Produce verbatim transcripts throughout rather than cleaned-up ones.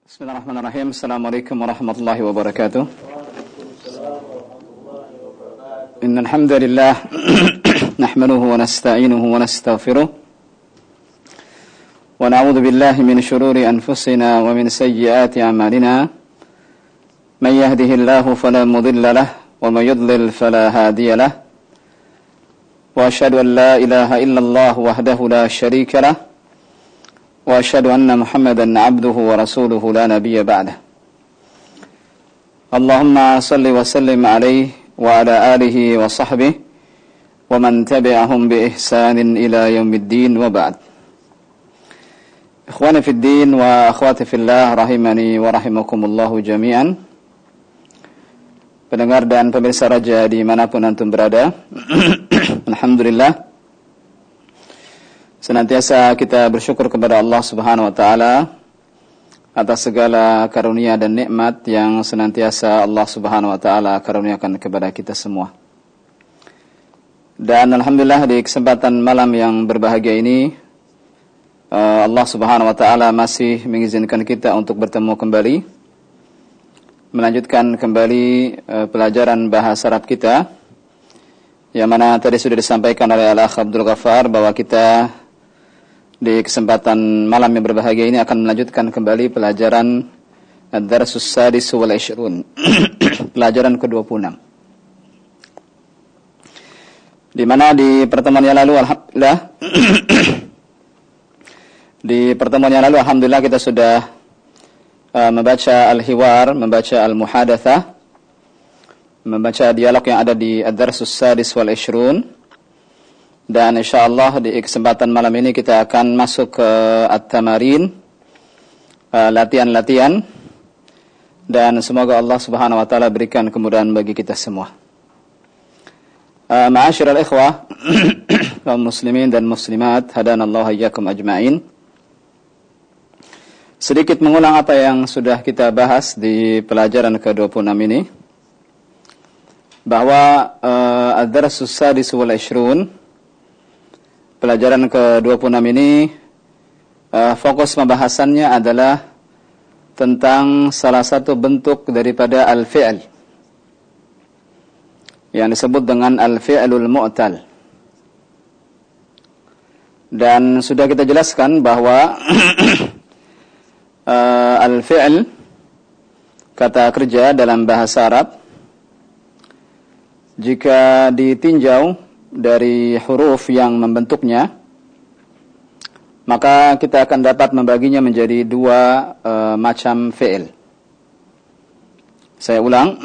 Bismillahirrahmanirrahim. Assalamualaikum warahmatullahi wabarakatuh. Innal hamdalillah nahmaduhu wa nasta'inuhu wa nastaghfiruh wa na'udzu billahi min shururi anfusina wa min sayyiati a'malina. Man yahdihillahu fala mudilla lahu wa man yudlil fala hadiya lahu. Wa asyhadu an la ilaha illallah wahdahu la syarika lahu. Wa asyhadu anna Muhammadan 'abduhu wa rasuluhu la nabiyya ba'dah. Allahumma shalli wa sallim 'alaihi wa ala alihi wa sahbihi wa man tabi'ahum bi ihsanin ila yaumiddin wa ba'd. Ikhwani fid din wa akhwati fillah rahimani wa rahimakumullahu jami'an. Pendengar dan pemirsa Raja dimanapun antum berada, alhamdulillah senantiasa kita bersyukur kepada Allah Subhanahu wa taala atas segala karunia dan nikmat yang senantiasa Allah Subhanahu wa taala karuniakan kepada kita semua. Dan alhamdulillah di kesempatan malam yang berbahagia ini Allah Subhanahu wa taala masih mengizinkan kita untuk bertemu kembali, melanjutkan kembali pelajaran bahasa Arab kita, yang mana tadi sudah disampaikan oleh Al-Akh Abdul Ghaffar bahwa kita di kesempatan malam yang berbahagia ini akan melanjutkan kembali pelajaran Ad-Darsus Sadis wal Ishrun, pelajaran ke dua puluh enam. Di mana di pertemuan yang lalu alhamdulillah di pertemuan yang lalu alhamdulillah kita sudah uh, membaca al-hiwar, membaca al-muhadatsah, membaca dialog yang ada di Ad-Darsus Sadis wal Ishrun. Dan insyaallah di kesempatan malam ini kita akan masuk ke at-tamarin, uh, latihan-latihan, dan semoga Allah Subhanahu wa taala berikan kemudahan bagi kita semua. Uh, Ma'asyiral ikhwah, kaum muslimin dan muslimat, hadanallahu iyyakum ajma'in. Sedikit mengulang apa yang sudah kita bahas di pelajaran ke dua puluh enam ini, bahwa uh, ad-darsus sadis wal ishrun, pelajaran ke dua puluh enam ini uh, fokus pembahasannya adalah tentang salah satu bentuk daripada al-fi'l yang disebut dengan al-fi'lul mu'tal. Dan sudah kita jelaskan bahwa uh, al-fi'l, kata kerja dalam bahasa Arab, jika ditinjau dari huruf yang membentuknya, maka kita akan dapat membaginya menjadi dua e, macam fi'il. Saya ulang.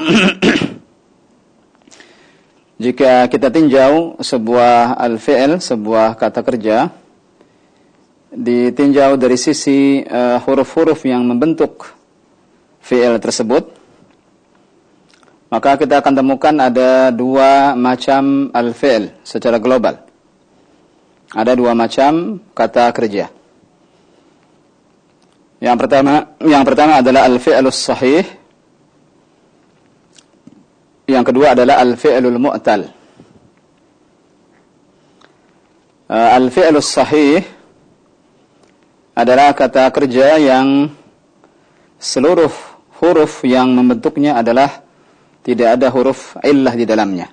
Jika kita tinjau sebuah al-fi'il, sebuah kata kerja, ditinjau dari sisi e, huruf-huruf yang membentuk fi'il tersebut, maka kita akan temukan ada dua macam al-fi'l secara global. Ada dua macam kata kerja. Yang pertama, yang pertama adalah al-fi'lus sahih. Yang kedua adalah al-fi'lul mu'tal. Uh, al-fi'lus sahih adalah kata kerja yang seluruh huruf yang membentuknya adalah tidak ada huruf illah di dalamnya.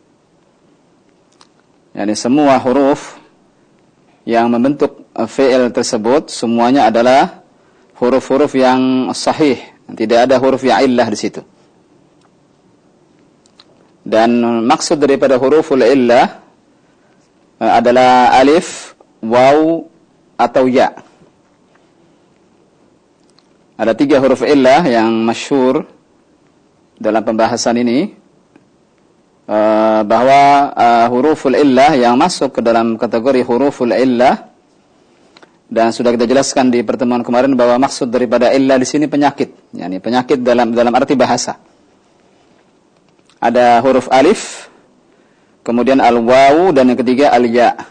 Yani semua huruf yang membentuk fi'il tersebut semuanya adalah huruf-huruf yang sahih, tidak ada huruf yang illah di situ. Dan maksud daripada huruful illah adalah alif, waw atau ya. Ada tiga huruf illah yang masyhur dalam pembahasan ini, uh, bahwa uh, huruful illah yang masuk ke dalam kategori huruful illah, dan sudah kita jelaskan di pertemuan kemarin bahwa maksud daripada illah di sini penyakit, yakni penyakit dalam dalam arti bahasa. Ada huruf alif, kemudian al-waw, dan yang ketiga al-ya.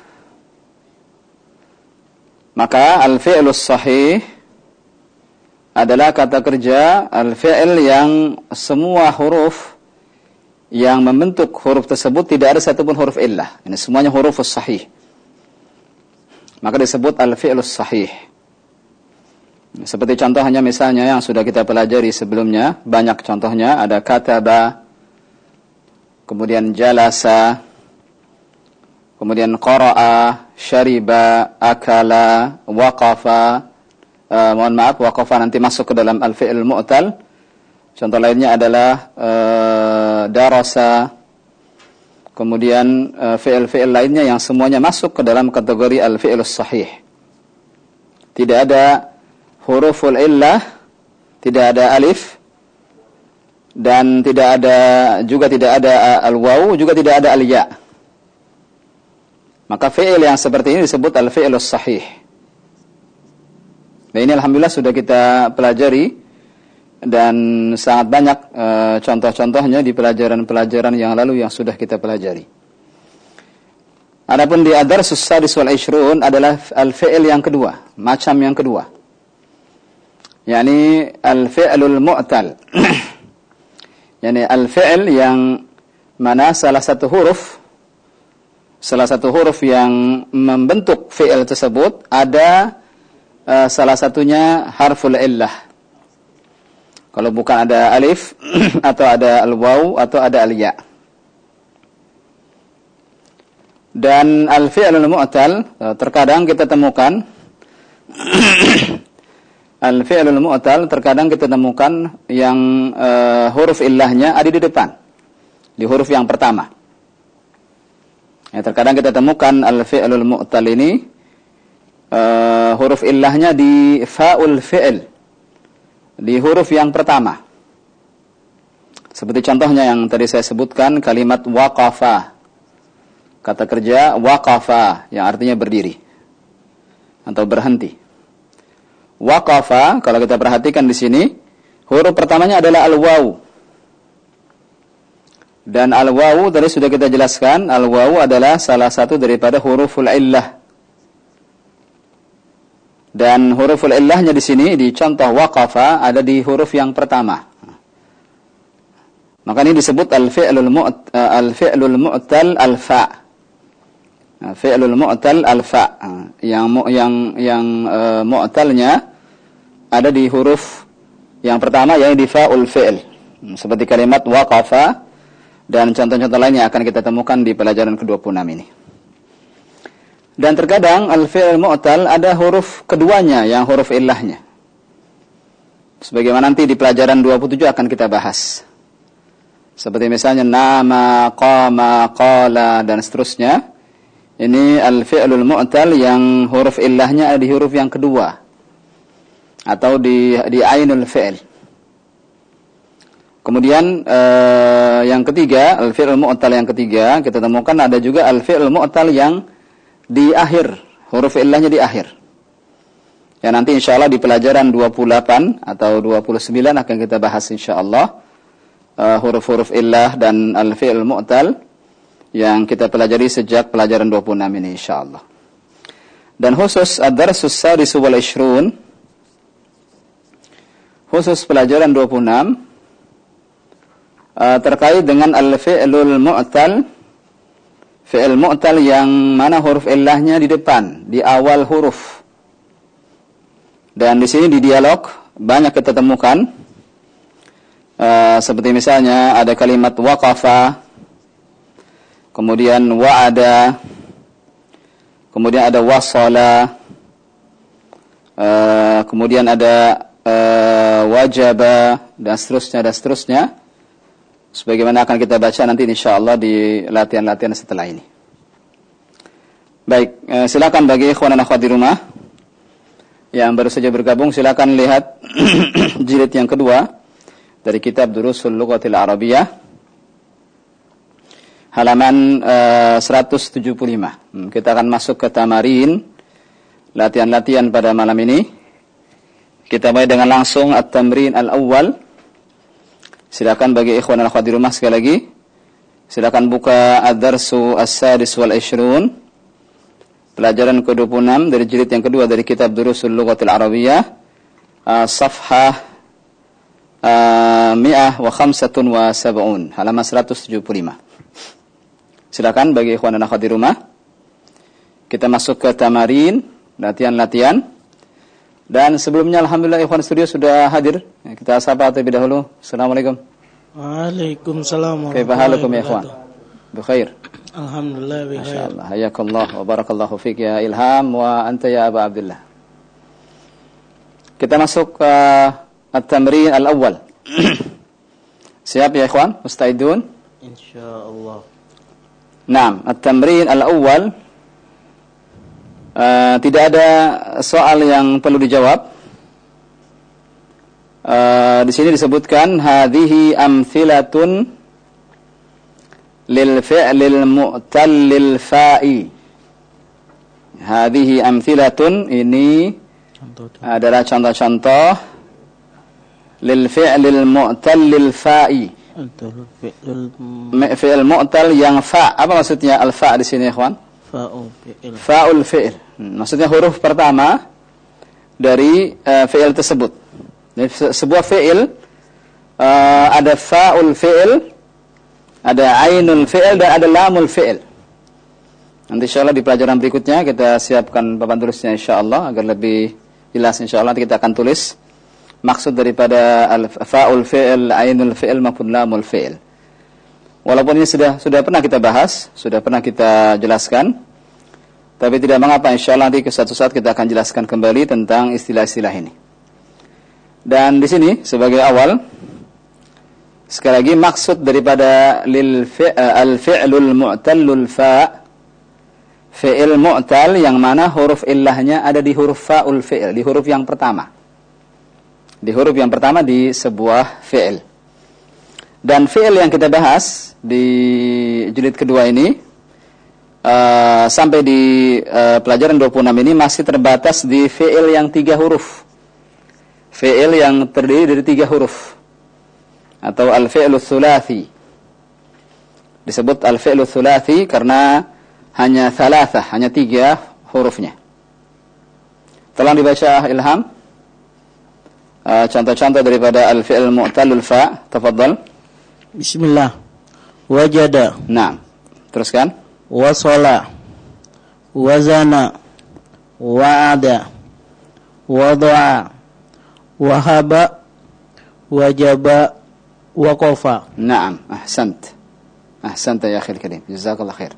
Maka al-fi'lus sahih adalah kata kerja al-fi'l yang semua huruf yang membentuk huruf tersebut tidak ada satupun huruf illah. Ini semuanya huruf sahih. Maka disebut al-fi'lus sahih. Seperti contohnya misalnya yang sudah kita pelajari sebelumnya, banyak contohnya, ada kataba, kemudian jalasa, kemudian qara'a, syariba, akala, waqafa. Uh, mohon maaf, waqafa nanti masuk ke dalam al-fi'l mu'tal. Contoh lainnya adalah uh, darasa. Kemudian uh, fi'il-fi'il lainnya yang semuanya masuk ke dalam kategori al-fi'lus sahih. Tidak ada huruful illah, tidak ada alif, dan tidak ada juga tidak ada al-waw, juga tidak ada al-ya. Maka fi'il yang seperti ini disebut al-fi'lus sahih. Nah, ini alhamdulillah sudah kita pelajari dan sangat banyak e, contoh-contohnya di pelajaran-pelajaran yang lalu yang sudah kita pelajari. Adapun di ad-darsus sadis wal ishrun adalah al-fi'il yang kedua, macam yang kedua. yakni al-fi'lul mu'tal. yakni al-fi'l yang mana salah satu huruf salah satu huruf yang membentuk fi'il tersebut ada uh, salah satunya harful illah. Kalau bukan ada alif atau ada al-waw atau ada al-ya. Dan al-fi'lul mu'tal terkadang kita temukan al-fi'lul mu'tal terkadang kita temukan yang uh, huruf illahnya ada di depan, di huruf yang pertama. Ya, terkadang kita temukan al-fi'lul mu'tal ini uh, huruf illahnya di fa'ul fi'l, di huruf yang pertama. Seperti contohnya yang tadi saya sebutkan, kalimat waqafa. Kata kerja waqafa yang artinya berdiri atau berhenti. Waqafa kalau kita perhatikan di sini, huruf pertamanya adalah al-waw. Dan al-waw tadi sudah kita jelaskan, al-waw adalah salah satu daripada huruful illah. Dan huruful illahnya di sini di contoh waqafa ada di huruf yang pertama. Maka ini disebut al-fi'lul mu'tal al-fi'lul mu'tal al-fa. Fi'lul mu'tal al-fa. Yang yang yang uh, mu'talnya ada di huruf yang pertama yaitu di fa'ul fi'l. Seperti kalimat waqafa dan contoh-contoh lain yang akan kita temukan di pelajaran ke dua puluh enam ini. Dan terkadang al-fi'l mu'tal ada huruf keduanya yang huruf illahnya. Sebagaimana nanti di pelajaran dua puluh tujuh akan kita bahas. Seperti misalnya nama, qama, qala dan seterusnya. Ini al-fi'lul mu'tal yang huruf illahnya ada di huruf yang kedua atau di di ainul fi'l. Kemudian uh, yang ketiga, al-fi'l mu'tal yang ketiga, kita temukan ada juga al-fi'l mu'tal yang di akhir, huruf illahnya di akhir. Ya nanti insyaallah di pelajaran dua puluh delapan atau dua puluh sembilan akan kita bahas insyaallah uh, huruf-huruf illah dan al-fi'l mu'tal yang kita pelajari sejak pelajaran dua puluh enam ini insyaallah. Dan khusus ad-darsus sadis wal ishrun, khusus pelajaran dua puluh enam uh, terkait dengan al-fi'lul mu'tal, fi'il mu'tal yang mana huruf illahnya di depan, di awal huruf. Dan di sini di dialog banyak kita temukan uh, seperti misalnya ada kalimat waqafa, kemudian wa'ada, kemudian ada wasala, uh, kemudian ada uh, wajaba dan seterusnya dan seterusnya. Sebagaimana akan kita baca nanti insyaallah di latihan-latihan setelah ini. Baik, uh, silakan bagi ikhwan dan akhwat di rumah yang baru saja bergabung, silakan lihat jilid yang kedua dari kitab Durusul Lughatil Arabiyyah, halaman uh, seratus tujuh puluh lima. Hmm, kita akan masuk ke tamarin, latihan-latihan pada malam ini. Kita mulai dengan langsung at-tamrin al-awwal. Silakan bagi ikhwan dan akhwat di rumah sekali lagi, silakan buka ad-darsu as-sadis wal ishrun, pelajaran ke dua puluh enam dari jilid yang kedua dari kitab Durusul Lughatil Arabiyyah, uh, safhah uh, mi'ah wa khamsatun wa sab'un, halaman seratus tujuh puluh lima. Silakan bagi ikhwan dan akhwat di rumah. Kita masuk ke tamarin, latihan-latihan. Dan sebelumnya alhamdulillah ikhwan studio sudah hadir. Kita sapa terlebih dahulu. Assalamualaikum. Waalaikumsalam. Kaifa halukum ya ikhwan? Bikhair. Alhamdulillah bikhair. Masyaallah. Hayakallah wa barakallahu fik ya Ilham wa anta ya Aba Abdullah. Kita masuk ke at-tamrin al-awwal. Siap ya ikhwan? Musta'idun? Insyaallah. Naam, at-tamrin al-awwal. Uh, tidak ada soal yang perlu dijawab. Uh, di sini disebutkan hadhihi amthilatun lil fi'lil mu'tallil fa'i. Hadhihi amthilatun, ini contoh-contoh. Adalah contoh-contoh lil fi'lil mu'tallil fa'i. Fi'il mu'tal yang fa. Apa maksudnya al-fa di sini, ikhwan? Fa'ul fi'il. Fa'ul fi'il. Hmm, maksudnya huruf pertama dari uh, fi'il tersebut. Jadi sebuah fi'il uh, ada fa'ul fi'il, ada ainul fi'il dan ada lamul fi'il. Nanti insyaallah di pelajaran berikutnya kita siapkan papan tulisnya insyaallah agar lebih jelas insyaallah. Nanti kita akan tulis maksud daripada fa'ul fi'il, ainul fi'il maupun lamul fi'il. Walaupun ini sudah sudah pernah kita bahas, sudah pernah kita jelaskan, tapi tidak mengapa, insyaallah nanti ke suatu saat kita akan jelaskan kembali tentang istilah-istilah ini. Dan di sini sebagai awal, sekali lagi maksud daripada lil al-fi'lul mu'tallul fa, fi'il mu'tal yang mana huruf illahnya ada di huruf fa'ul fi'il, di huruf yang pertama. Di huruf yang pertama di sebuah fi'il. Dan fi'il yang kita bahas di jilid kedua ini uh, sampai di uh, pelajaran dua puluh enam ini masih terbatas di fi'il yang tiga huruf. Fi'il yang terdiri dari tiga huruf atau al-fi'lu tsulathi. Disebut al-fi'lu tsulathi karena hanya thalatha, hanya tiga hurufnya. Tolong dibaca Ilham uh, contoh-contoh daripada al-fi'l mu'tallul fa. Tafadhal. Bismillah. Wajada. Naam. Teruskan. Wasala. Wazana. Wa'ada. Wada'a. Wahaba. Wajaba. Waqafa. Naam. Ahsant. Ahsanta ya akhil karim. Jazakallah khair.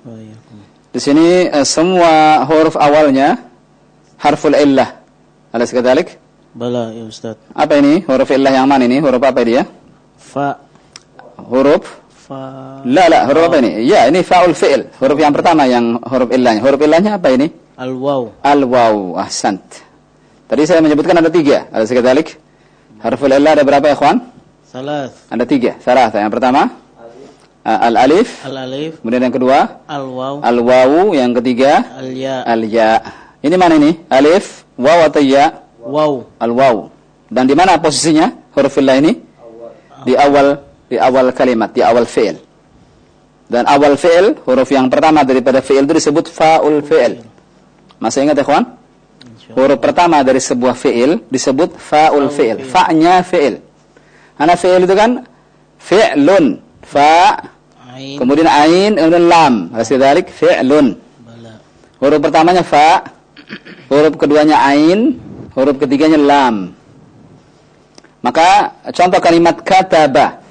Di sini uh, semua huruf awalnya harful illah. Alas kadalik? Bala ya Ustaz. Apa ini? Huruf illah yang mana ini? Huruf apa dia? Fa. Huruf Fa. La la, huruf apa ini? Ya, ini fa'ul fi'il. Huruf yang pertama yang huruf illahnya. Huruf illahnya apa ini? Al-waw. Al-waw. Ahsant. Tadi saya menyebutkan ada tiga. Ada sekadalik. Harful illah ada berapa ya, ikhwan? Salas. Ada tiga. Salasa. Yang pertama al-alif. Al-alif. Kemudian yang kedua Al-waw. al-waw. Yang ketiga Al-ya. al-ya. Ini mana ini? Alif, waw atau ya? Waw. Al-waw. Dan di mana posisinya huruf illah ini? Di awal di awal kalimat, di awal fi'il. Dan awal fi'il, huruf yang pertama daripada fi'il itu disebut fa'ul fi'il. Masih ingat ya, kawan? Huruf pertama dari sebuah fi'il disebut fa'ul fi'il. Fa'nya fi'il. Karena fi'il itu kan fi'lun, fa, Ain. kemudian ain, kemudian lam. Hasilnya fi'lun. Huruf pertamanya fa, huruf keduanya ain, huruf ketiganya lam. Maka contoh kalimat kataba.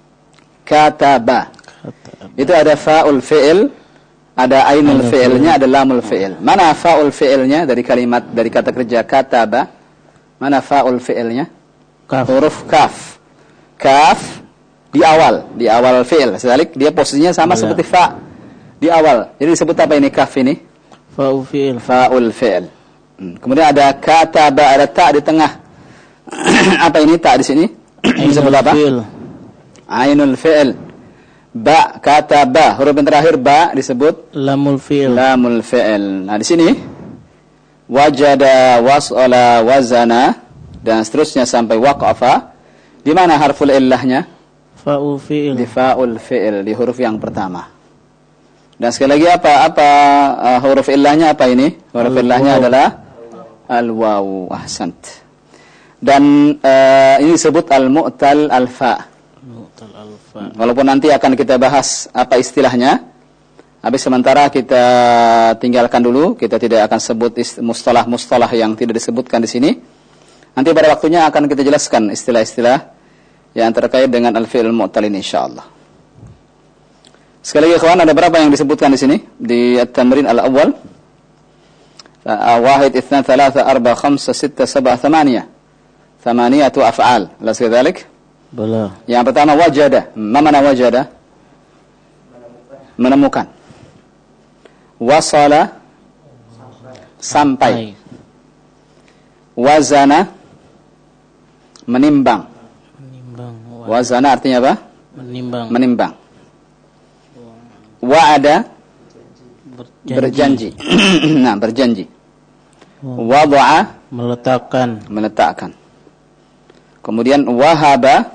Kataba. Itu ada fa'ul fi'il, ada ainul fi'ilnya, ada lamul fi'il. Mana fa'ul fi'ilnya dari kalimat, dari kata kerja kataba? Mana fa'ul fi'ilnya? Kaf. Huruf kaf. Kaf di awal, di awal fi'il. Sedalik dia posisinya sama Bala. seperti fa di awal. Jadi disebut apa ini kaf ini? Fa'ul fi'il. Fa'ul fi'il. Hmm. Kemudian ada kataba, ada ta di tengah. Apa ini ta di sini? Disebut apa? Fi'il. Ainul fi'il. Ba, kata ba, huruf yang terakhir ba disebut Lamul fi'il. lamul fi'il. Nah, di sini wajada, was'ala, wazana dan seterusnya sampai waqafa. Di mana harful illahnya? Fa'ul fi'il. Di fa'ul fi'il, di huruf yang pertama. Dan sekali lagi apa apa uh, huruf illahnya apa ini? Huruf Al-waw. illahnya adalah al-waw. Ahsant. Dan uh, ini disebut al-mu'tal al-fa'. Mu'tal al-fa. Walaupun nanti akan kita bahas apa istilahnya, Habis sementara kita tinggalkan dulu, kita tidak akan sebut mustalah-mustalah yang tidak disebutkan di sini. Nanti pada waktunya akan kita jelaskan istilah-istilah yang terkait dengan al-fi'il mu'tal ini insyaallah. Sekali lagi ikhwan, ada berapa yang disebutkan di sini di at-tamrin al-awwal? Wahid, itsnan, tsalatsa, arba, khamsa, sitta, sab'a, thamaniyah. Thamaniyatu af'al. Alas kadzalik? Bala. Yang pertama wajada. Ma mana wajada? Menemukan. Wasala, sampai. Wazana, menimbang. Menimbang. Wazana artinya apa? Menimbang. Menimbang. Wa'ada, Berjanji. berjanji. Nah, berjanji. Wada'a, Meletakkan. meletakkan. Kemudian wahaba,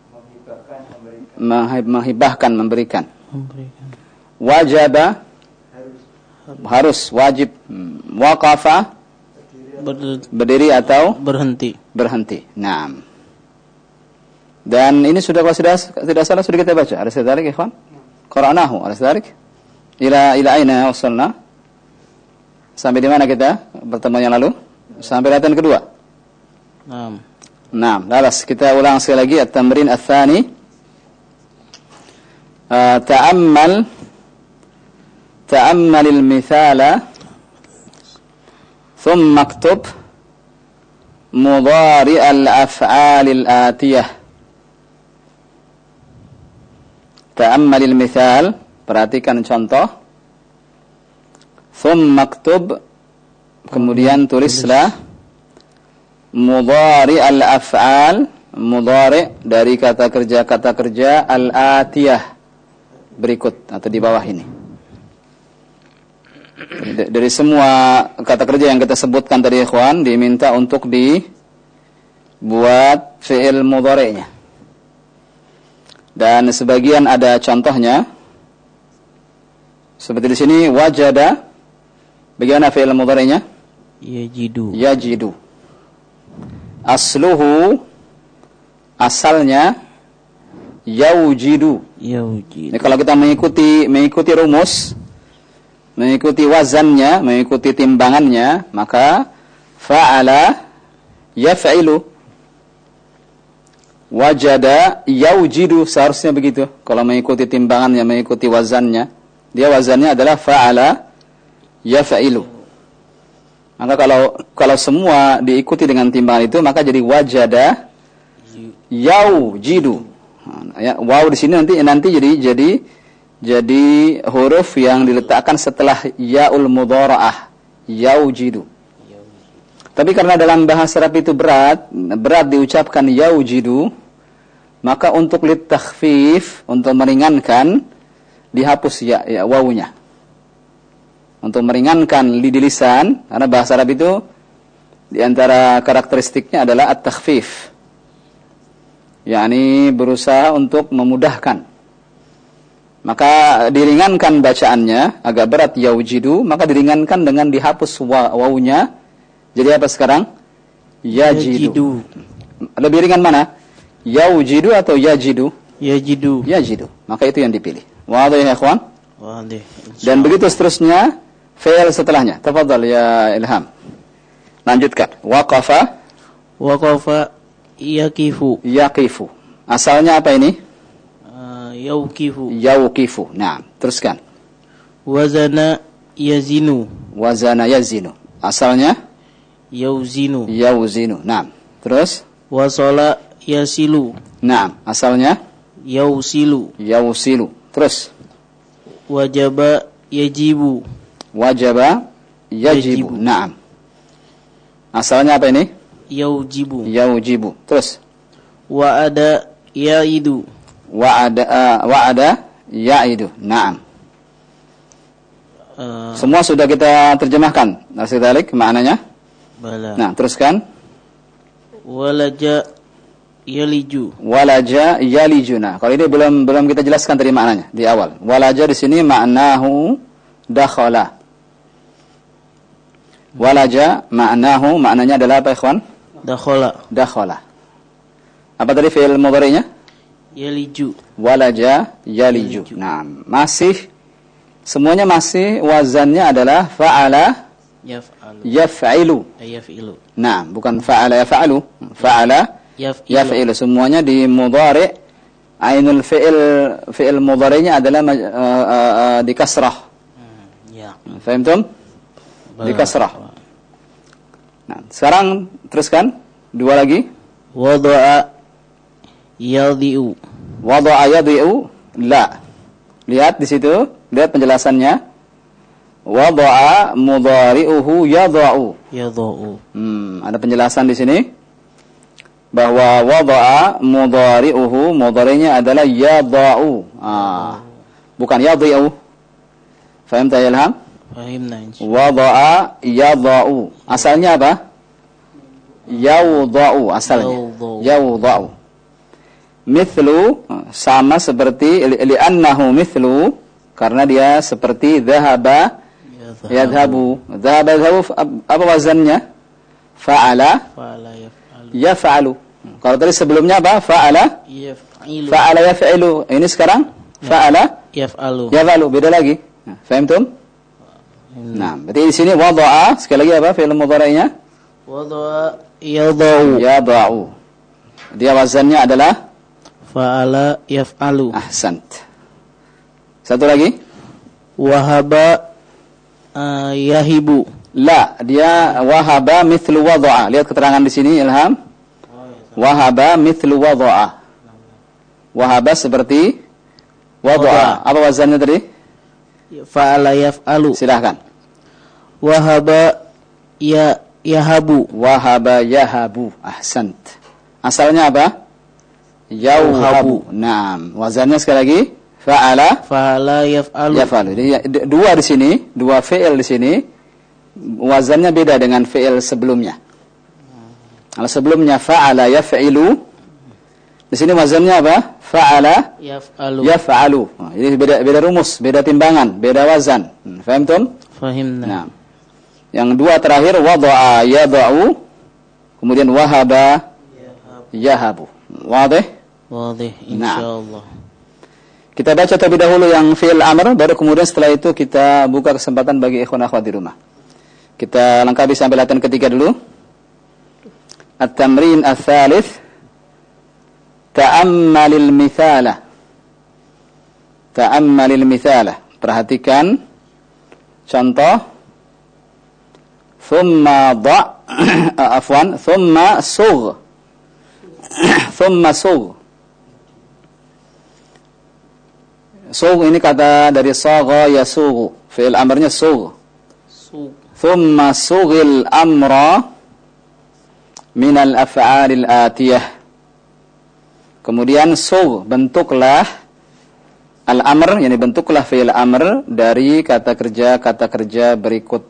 menghibahkan, memberikan. Memberikan. Wajaba, harus, wajib. Waqafa, Ber- berdiri atau berhenti. berhenti. Naam. Dan ini sudah kalau sudah tidak salah sudah kita baca. Ada sedalik ikhwan? Qara'nahu, ada sedalik? Ila ila aina wasalna? Sampai di mana kita pertemuan yang lalu? Sampai latihan kedua. Naam. Naam, lalas kita ulang sekali lagi at-tamrin ats-tsani. Uh, ta'ammal ta'ammal al-mithala thumma aktub mudhari' al-af'al al-atiyah. Ta'ammal al-mithal, perhatikan contoh. Thumma aktub, kemudian tulislah mudhari' al-af'al, mudhari' dari kata kerja-kata kerja al-atiyah, berikut atau di bawah ini. Dari semua kata kerja yang kita sebutkan tadi ikhwan, diminta untuk dibuat fi'il mudhari'nya. Dan sebagian ada contohnya. Seperti di sini wajada, bagaimana fi'il mudhari'nya? Yajidu. Yajidu. Asluhu, asalnya yaujidu. Yaujidu. Ini kalau kita mengikuti mengikuti rumus, mengikuti wazannya, mengikuti timbangannya, maka fa'ala yaf'ilu. Wajada yaujidu, seharusnya begitu. Kalau mengikuti timbangannya, mengikuti wazannya, dia wazannya adalah fa'ala yaf'ilu. Maka kalau kalau semua diikuti dengan timbangan itu, maka jadi wajada yaujidu. Ya, waw di sini nanti nanti jadi jadi jadi huruf yang diletakkan setelah yaul mudhara'ah, yaujidu. Tapi karena dalam bahasa Arab itu berat, berat diucapkan yaujidu, maka untuk litakhfif, untuk meringankan, dihapus ya, ya wawunya. Untuk meringankan di lisan, karena bahasa Arab itu di antara karakteristiknya adalah at-takhfif. yakni berusaha untuk memudahkan. Maka diringankan bacaannya, agak berat yaujidu, maka diringankan dengan dihapus wawunya. Jadi apa sekarang? Yajidu. Lebih ringan mana? Yaujidu atau yajidu? Yajidu. Yajidu. Maka itu yang dipilih. Wadih ya ikhwan? Wadih. Dan begitu seterusnya, fi'il setelahnya. Tafadhal ya Ilham. Lanjutkan. Waqafa. Waqafa yaqifu. Yaqifu. Asalnya apa ini? Uh, yauqifu. Yauqifu. Nah, teruskan. Wazana yazinu. Wazana yazinu. Asalnya? Yauzinu. Yauzinu. Nah, terus? Wasala yasilu. Nah, asalnya? Yausilu. Yausilu. Terus? Wajaba yajibu. Wajaba yajibu. Yajibu. Nah. Asalnya apa ini? Yaujibu. Yaujibu. Terus? Wa'ada ya'idu. Wa'ada uh, wa'ada ya'idu. Naam. Uh, Semua sudah kita terjemahkan. Nasidalik maknanya? Bala. Nah, teruskan. Walaja yaliju. Walaja yaliju. Nah, kalau ini belum belum kita jelaskan tadi maknanya di awal. Walaja di sini maknahu dakhala. Walaja maknahu, maknanya adalah apa ikhwan? Dakhala. Dakhala. Apa tadi fi'il mudhari'nya? Yaliju. Walaja yaliju. Nah, masih semuanya masih wazannya adalah fa'ala Yaf'alu. yaf'ilu. Yaf'ilu. Nah, bukan fa'ala yaf'alu. Fa'ala Yaf'ilu. yaf'ilu. Semuanya di mudhari'. Ainul fi'il fi'il mudhari'nya adalah uh, uh, uh, di kasrah. Hmm, ya. Fahamtum? Di kasrah. Nah, sekarang teruskan dua lagi. Wada'a yadhi'u. Wada'a yadhi'u la. Lihat di situ, lihat penjelasannya. Wada'a mudhari'uhu yadha'u. Yadha'u. Hmm, ada penjelasan di sini bahwa wada'a mudhari'uhu, mudhari'nya adalah yadha'u. Ah, bukan yadhi'u. Faham tak ya Ilham? Fahimna insya Wada'a yadha'u. Asalnya apa? Yawda'u asalnya. Yawda'u. Yawda'u. Mithlu sama seperti li'annahu mithlu karena dia seperti dhahaba yadhabu. Dhahaba yadhabu apa wazannya? Fa'ala Fa'ala yaf'alu. yaf'alu. Kalau tadi sebelumnya apa? Fa'ala Yaf'ilu. fa'ala yaf'ilu. Ini sekarang fa'ala Yaf'alu. yaf'alu. Beda lagi. Nah, fahimtum? Nah, berarti di sini wada'a sekali lagi apa fi'il mudhari'nya? Wada'a yadha'u. Yadha'u. Dia wazannya adalah Fa'ala yaf'alu. ahsant. Satu lagi? Wahaba uh, yahibu. La, dia wahaba mithlu wada'a. Lihat keterangan di sini Ilham. Wahaba mithlu wada'a. Wahaba seperti wada'a. Apa wazannya tadi? Fa'ala yaf'alu. Silahkan. Wahaba ya yahabu. Wahaba yahabu. Ahsant. Asalnya apa? Yauhabu. Naam. Wazannya sekali lagi fa'ala Fa'ala yaf'alu. yaf'alu. Jadi d- dua di sini, dua fi'il di sini wazannya beda dengan fi'il sebelumnya. Kalau sebelumnya fa'ala yaf'ilu, di sini wazannya apa? Fa'ala Yaf'alu. yaf'alu. Nah, jadi beda beda rumus, beda timbangan, beda wazan. Hmm, Faham tum? Fahimna. Nah. Yang dua terakhir wada'a yada'u, kemudian wahaba yahabu. Wadih? Wadih Nah. insyaallah. Kita baca terlebih dahulu yang fi'il amr, baru kemudian setelah itu kita buka kesempatan bagi ikhwan akhwat di rumah. Kita lengkapi sampai latihan ketiga dulu. At-tamrin ats-tsalits. Ta'ammalil mithala. Ta'ammalil mithala. Perhatikan contoh. Thumma dha' afwan, thumma sugh. Thumma sugh. Sugh ini kata dari sagha yasughu. Fi'il amrnya sugh. Sug. Thumma sughil amra min al-af'alil atiyah. Kemudian sugh, bentuklah al-amr, yakni bentuklah fi'il amr dari kata kerja-kata kerja berikut.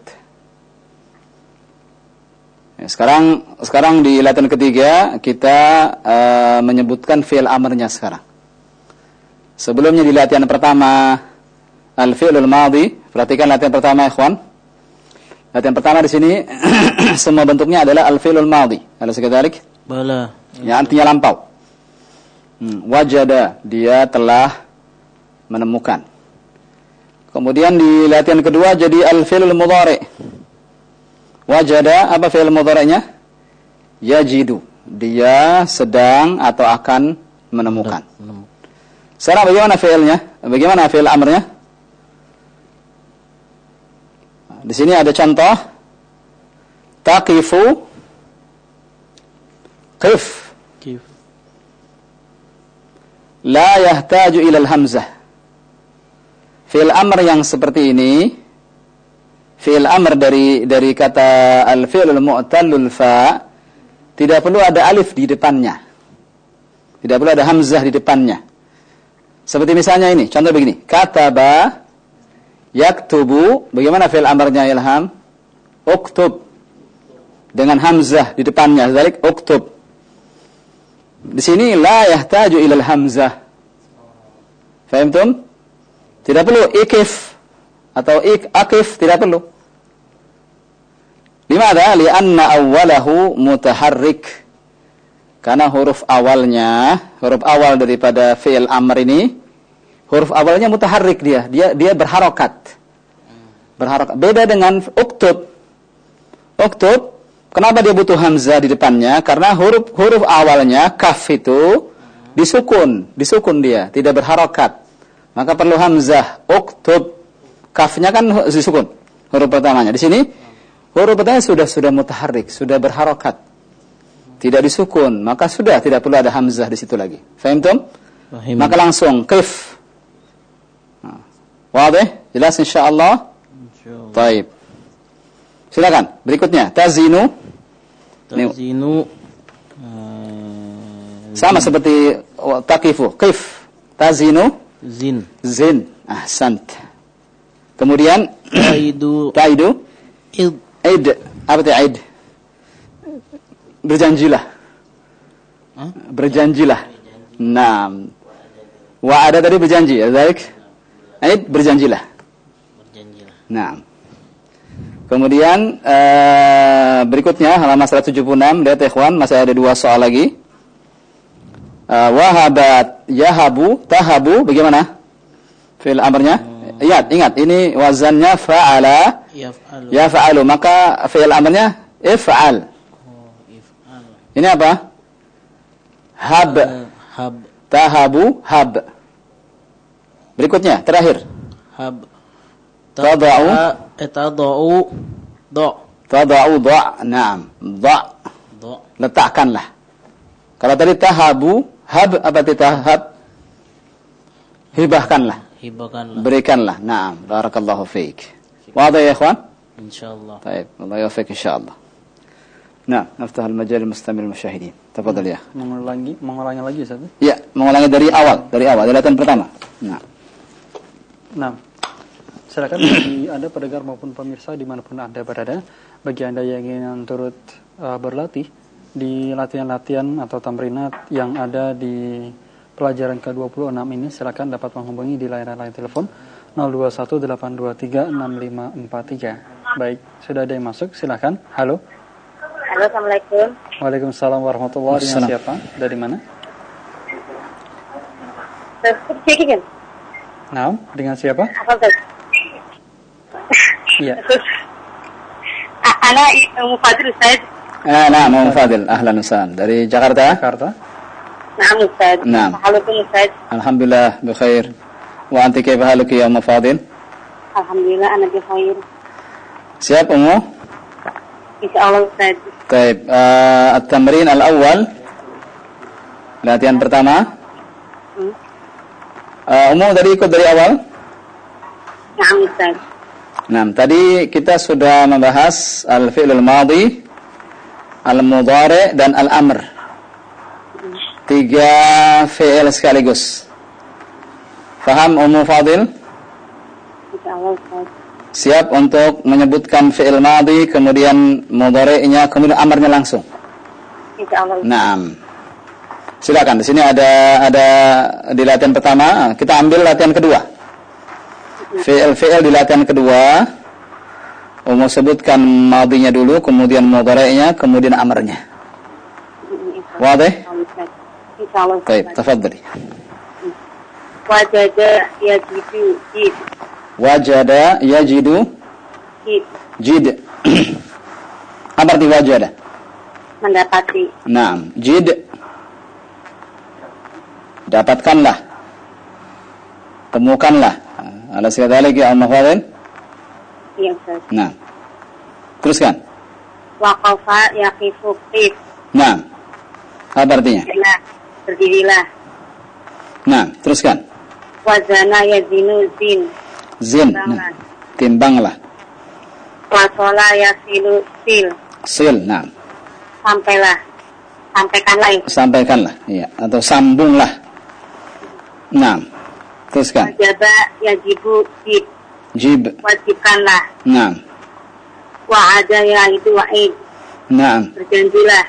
Ya, sekarang sekarang di latihan ketiga kita uh, menyebutkan fi'il amrnya sekarang. Sebelumnya di latihan pertama al-fi'lul madhi, perhatikan latihan pertama ikhwan. Latihan pertama di sini semua bentuknya adalah al-fi'lul madhi. Alas kadzalik? Bala. Ya, artinya lampau. Hmm, wajada, dia telah menemukan. Kemudian di latihan kedua jadi al-fi'lul mudhari'. Wajada, apa fi'il mudhari'nya? Yajidu, dia sedang atau akan menemukan. Sekarang bagaimana fi'ilnya? Bagaimana fi'il amrnya? Di sini ada contoh. Taqifu. Qif. Kif. La yahtaju ilal hamzah. Fi'il amr yang seperti ini, fi'il amr dari dari kata al-fi'lul mu'tallul fa, tidak perlu ada alif di depannya. Tidak perlu ada hamzah di depannya. Seperti misalnya ini, contoh begini. Kataba yaktubu, bagaimana fi'il amrnya Ilham? Uktub. Dengan hamzah di depannya, dzalik uktub. Di sini la yahtaju ilal hamzah. Fahamtum? Tidak perlu ikif atau ik akif, tidak perlu. Limadha? Lianna awwalahu mutaharrik. Karena huruf awalnya, huruf awal daripada fi'il amr ini, Huruf awalnya mutaharrik dia, dia dia berharokat. Berharokat. Beda dengan uktub. Uktub, kenapa dia butuh hamzah di depannya? Karena huruf huruf awalnya kaf itu disukun, disukun dia, tidak berharokat. Maka perlu hamzah. Uktub, kafnya kan disukun. Huruf pertamanya. Di sini huruf pertama sudah sudah mutaharrik, sudah berharokat. Tidak disukun, maka sudah tidak perlu ada hamzah di situ lagi. Fahimtum? Fahim. Maka langsung kif. Wadih? Jelas insyaallah? Insyaallah. Baik. Silakan. Berikutnya, tazinu. Tazinu. Sama zin. Seperti taqifu. Qif. Tazinu. Zin. Zin. Ahsant. Kemudian taidu. Taidu. Id. Id. Apa itu id? Berjanjilah. Huh? Berjanjilah. Naam. Wa ada tadi berjanji, ya, baik. Id berjanjilah. Berjanjilah. Naam. Kemudian uh, berikutnya halaman seratus tujuh puluh enam, lihat ikhwan, masih ada dua soal lagi. Uh, wahabat yahabu tahabu bagaimana? Fi'il amrnya? Hmm. Ingat, ingat ini wazannya fa'ala yaf'alu. Yaf'alu, maka fi'il amrnya if'al. Oh, if'al. Ini apa? Hab. Uh, hab. Tahabu hab. Berikutnya, terakhir. Hab. Tada'u Tada'u do. Tada'u do. Naam. Do. Do. Letakkanlah. Kalau tadi tahabu, hab apa tahab? Hibahkanlah. Hibahkanlah. Berikanlah. Naam. Barakallahu fiik. Wadah ya ikhwan? Insyaallah. Baik. Allah yaufik insyaallah. Nah, naftah al-majal mustamil musyahidin. Tafadhal ya. Mengulangi, mengulangi lagi Ustaz. Ya, mengulangi dari awal, dari awal, dari latihan pertama. Nah. Nah. Silakan bagi Anda pendengar maupun pemirsa dimanapun Anda berada, bagi Anda yang ingin turut uh, berlatih di latihan-latihan atau tamrinat yang ada di pelajaran ke dua puluh enam ini, silakan dapat menghubungi di layanan line telepon nol dua satu delapan dua tiga enam lima empat tiga. Baik, sudah ada yang masuk, silakan. Halo. Halo, Assalamualaikum. Waalaikumsalam warahmatullahi wabarakatuh. Dengan siapa? Dari mana? Nah, dengan siapa? Iya. Ana Ummu Fadil Ustaz. Ah, nah, Ummu Fadil. Ahlan wa sahlan. Dari Jakarta? Jakarta. Naam Ustaz. Naam. Halukum Ustaz. Alhamdulillah bikhair. Wa anti kaifa haluki ya Ummu Fadil? Alhamdulillah ana bikhair. Siap Ummu? Insyaallah Ustaz. Baik, uh, at-tamrin al-awwal. Latihan pertama. Hmm. Uh, Ummu tadi ikut dari awal? Naam Ustaz. Nah, tadi kita sudah membahas al-fi'lul madhi, al-mudhari' dan al-amr. Tiga fi'il sekaligus. Faham Ummu Fadil? Insyaallah Ustaz. Siap untuk menyebutkan fi'il madhi, kemudian mudhari'nya, kemudian amarnya langsung. Insyaallah. Naam. Silakan. Di sini ada ada di latihan pertama, kita ambil latihan kedua. Fi'il-fi'il di latihan kedua, Ummu sebutkan madhinya dulu, kemudian mudhari'nya, kemudian amarnya. Wadih? Insyaallah. Baik, tafadhali. Wajada yajidu jid. Wajada yajidu Jid. Jid. Apa arti wajada? Mendapati. Naam, jid. Dapatkanlah. Temukanlah. Ala sekadalik ya Ummu Fadil? Iya Ustaz. Nah. Teruskan. Waqafa yaqifu qif. Nah. Apa artinya? Nah, berdirilah. Nah, teruskan. Wazana yazinu zin. Zin. Nah. Timbanglah. Wasola yasilu sil. Sil, nah. Sampailah. Sampaikanlah itu. Sampaikanlah, iya. Atau sambunglah. Nah. Teruskan. Wajaba yajibu jib. Jib. Wajibkanlah. Nah. Wa'ada ya'idu wa'id. Nah. Berjanjilah.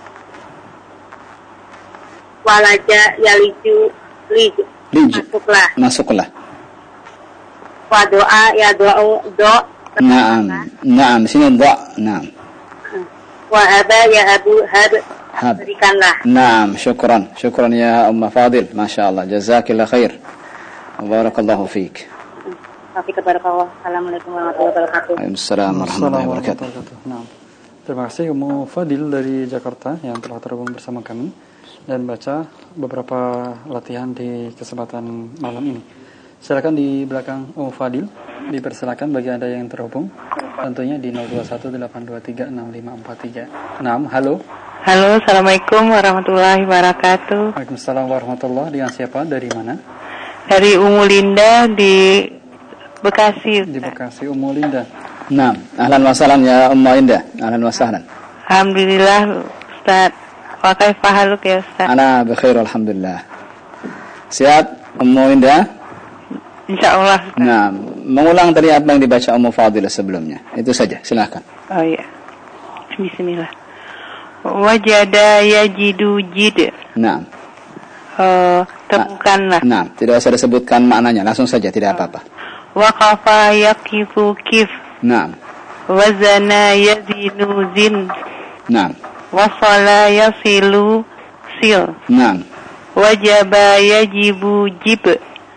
Walaja yaliju lij. Lij. Masuklah. Masuklah. Wa doa ya doa do. Naam. Naam. Sini do. Naam. Wa aba ya abu hab. Hab. Berikanlah. Naam. Syukran. Syukran ya Ummu Fadil. Masya Allah. Jazakillah khair. Barakallahu fiik. Tapi kepada Allah. Assalamualaikum warahmatullahi wabarakatuh. Waalaikumsalam warahmatullahi wabarakatuh. Nah, terima kasih Ummu Fadil dari Jakarta yang telah terhubung bersama kami dan baca beberapa latihan di kesempatan malam ini. Silakan di belakang Ummu Fadil, dipersilakan bagi Anda yang terhubung tentunya di nol dua satu delapan dua tiga enam lima empat tiga. enam. Halo. Halo, Assalamualaikum warahmatullahi wabarakatuh. Waalaikumsalam warahmatullahi. Dengan siapa? Dari mana? Dari Ummu Linda di Bekasi. Di Bekasi, Ummu Linda. Naam, ahlan wa sahlan ya Ummu Linda. Ahlan wa sahlan. Alhamdulillah, Ustaz. Wa kaifa haluk ya, Ustaz? Ana bikhair alhamdulillah. Sihat Ummu Linda? Insyaallah. Nah, mengulang tadi apa yang dibaca Ummu Fadilah sebelumnya. Itu saja, silakan. Oh iya. Bismillah. Wajada yajidu jid. Nah. Uh, temukanlah. Nah, tidak usah disebutkan maknanya, langsung saja, tidak apa-apa. Waqafa yaqifu kif. Nah. Wazana yazinu zin. Nah. Wasala yasilu sil. Nah. Wajaba yajibu jib.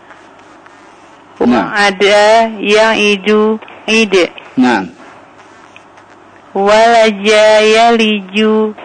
Nah. Wa'ada ya'idu id. Nah. Walaja yaliju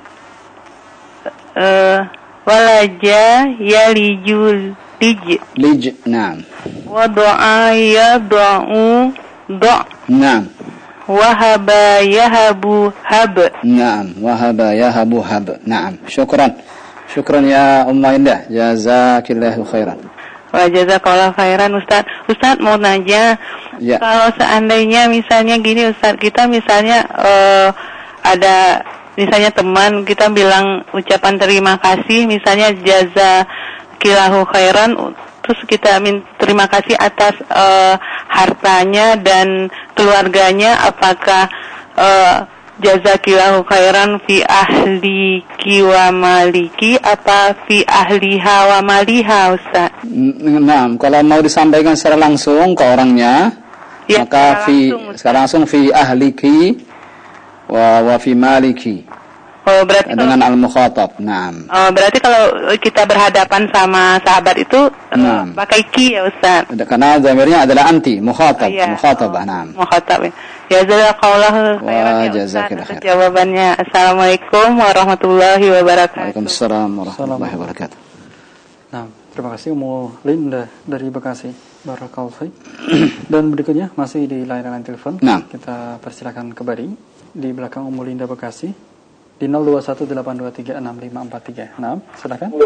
uh, walaja yaliju lij. Lij. Nah. Wadu'a yadu'u do'. Nah. Wahaba yahabu hab. Naam, wahaba yahabu hab. Naam, syukran. Syukran ya Ummu Indah. Jazakillahu khairan. Wa jazakallahu khairan Ustaz. Ustaz mau nanya, ya. Kalau seandainya misalnya gini Ustaz, kita misalnya uh, ada misalnya teman kita bilang ucapan terima kasih, misalnya jazakillahu khairan, terus kita minta terima kasih atas uh, hartanya dan keluarganya, apakah uh, jazakillahu khairan fi ahliki wa maliki apa fi ahliha wa maliha Ustaz? Nah, kalau mau disampaikan secara langsung ke orangnya, ya, maka fi secara langsung fi ahliki wa wa fi maliki. Oh, berarti dengan kalau, al-mukhatab. Naam. Oh, berarti kalau kita berhadapan sama sahabat itu uh, pakai ki ya Ustaz? Karena zamirnya adalah anti, mukhatab, oh, iya. Mukhatabah. Oh, naam. Mukhatab. Ya jazakallahu khairan ya Ustaz. Jawabannya. Assalamualaikum warahmatullahi wabarakatuh. Waalaikumsalam warahmatullahi wabarakatuh. Nah, terima kasih Ummu Linda dari Bekasi. Barakallahu fiik. Dan berikutnya masih di layanan telepon. Nah. Kita persilakan kembali di belakang Ummu Linda Bekasi. Di nol dua satu delapan dua tiga enam lima empat tiga. Nah, silakan.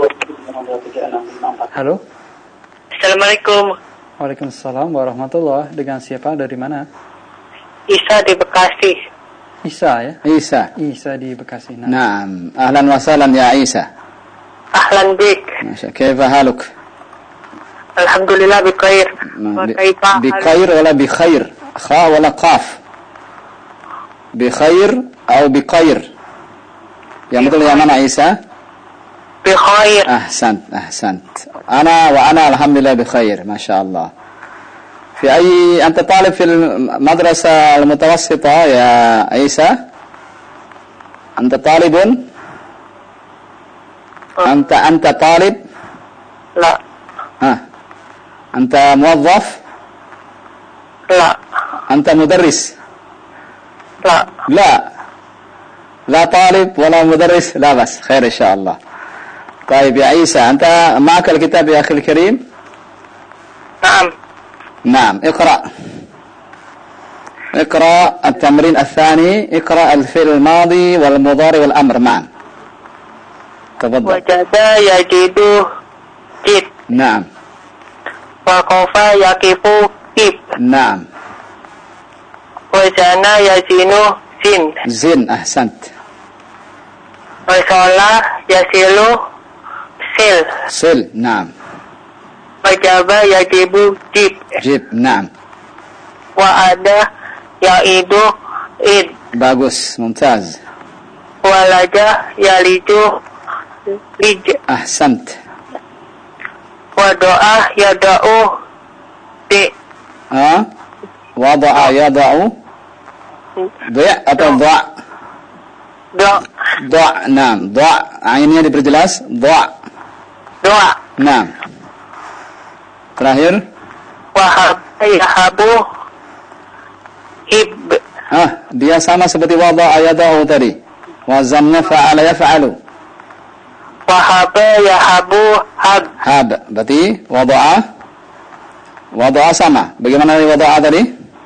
Halo. Assalamualaikum. Waalaikumsalam warahmatullahi. Dengan siapa? Dari mana? Isa di Bekasi. Isa ya? Isa. Isa di Bekasi. Nah. Naam. Ahlan wa sahlan ya Isa. Ahlan bik. Masya. Kaifa haluk? Alhamdulillah bikhair. Wa kaifa? Bikhair wala bikhair? Kha wala qaf? Bikhair atau bikhair? Yang betul yang mana Isa? Bikhair. Ahsant, ahsant. Ana wa ana alhamdulillah bikhair, masyaallah. في أي أنت طالب في المدرسة المتوسطة يا عيسى؟ أنت طالب؟ أنت أنت طالب؟ لا. ها. أنت موظف؟ لا. أنت مدرس؟ لا. لا. لا طالب ولا مدرس، لا بس خير إن شاء الله. طيب يا عيسى أنت معك الكتاب يا أخي الكريم؟ نعم. نعم اقرأ. اقرأ التمرين الثاني. اقرأ الفعل الماضي والمضارع والأمر معا. تفضل. وجد يجد جد. نعم. وقف يقف كيف. نعم. وزن يزن زن. زن أحسنت. وصلى يصل سل. سل. نعم. وجب يجب جب. جب. نعم. وعد يعيد إد. bagus, ممتاز. ولج يلج لج. أحسنت. ودعا يدعو د. ها وضع يضع ضع atau ضع ضع. ضع. نعم. ضع عينnya diperjelas. ضع. ضع. نعم. Terakhir. Wahab yahabu hib. Ah, dia sama seperti wada'a yadahu tadi. Wazannya fa'ala yaf'alu. Wahaba yahabu hab. Hab. Berarti wada'a wada'a sama. Bagaimana dari wada'a tadi?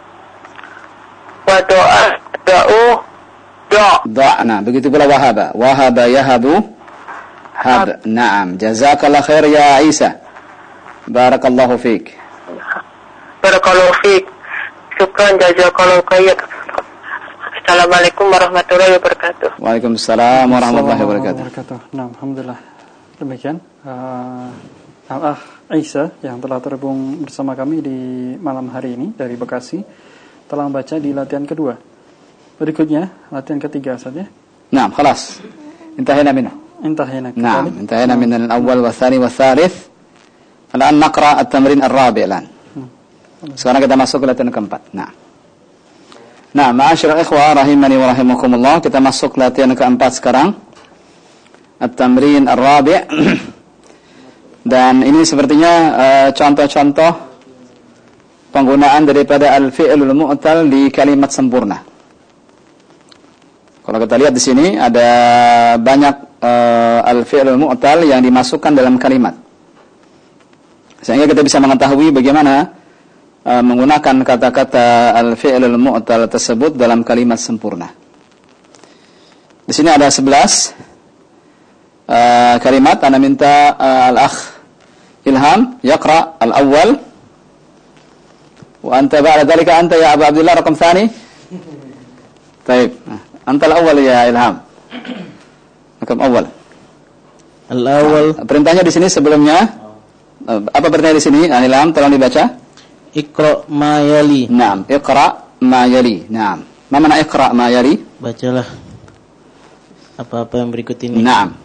Wadoa da'u do'. Da'na. Begitu pula wahaba. Wahaba yahabu hab. Naam. Jazakallah khair ya Isa. Barakallahu fiik. Barakallahu fiik. Syukran jazakallahu khair. Assalamualaikum warahmatullahi wabarakatuh. Waalaikumsalam warahmatullahi wabarakatuh. Nah, alhamdulillah. Demikian uh, Al-Akh Isa yang telah terhubung bersama kami di malam hari ini dari Bekasi telah membaca di latihan kedua. Berikutnya latihan ketiga saja. Naam, khalas. Intahina minhu. Intahina. Naam, intahina min al-awwal wa tsani wa tsalits. Al'an naqra at-tamrin ar-rabi' al'an. Sekarang kita masuk ke latihan keempat. Nah. Nah, ma'asyiral ikhwah rahimani wa rahimakumullah, kita masuk latihan keempat sekarang. At-tamrin ar-rabi'. Dan ini sepertinya uh, contoh-contoh penggunaan daripada al-fi'lul mu'tal di kalimat sempurna. Kalau kita lihat di sini ada banyak uh, al-fi'lul mu'tal yang dimasukkan dalam kalimat. Sehingga kita bisa mengetahui bagaimana uh, menggunakan kata-kata al-fi'lul mu'tal tersebut dalam kalimat sempurna. Di sini ada sebelas uh, kalimat. Ana minta uh, al-akh Ilham yaqra al-awwal. Wa anta ba'da dhalika anta ya Abu Abdullah raqam tsani. Baik. Anta al-awwal ya Ilham. Raqam awal. Al-awwal. Perintahnya di sini sebelumnya apa perintahnya di sini? Ilham tolong dibaca. Iqra ma yali. Naam, iqra ma yali. Naam. Ma mana iqra ma yali? Bacalah apa-apa yang berikut ini. Naam.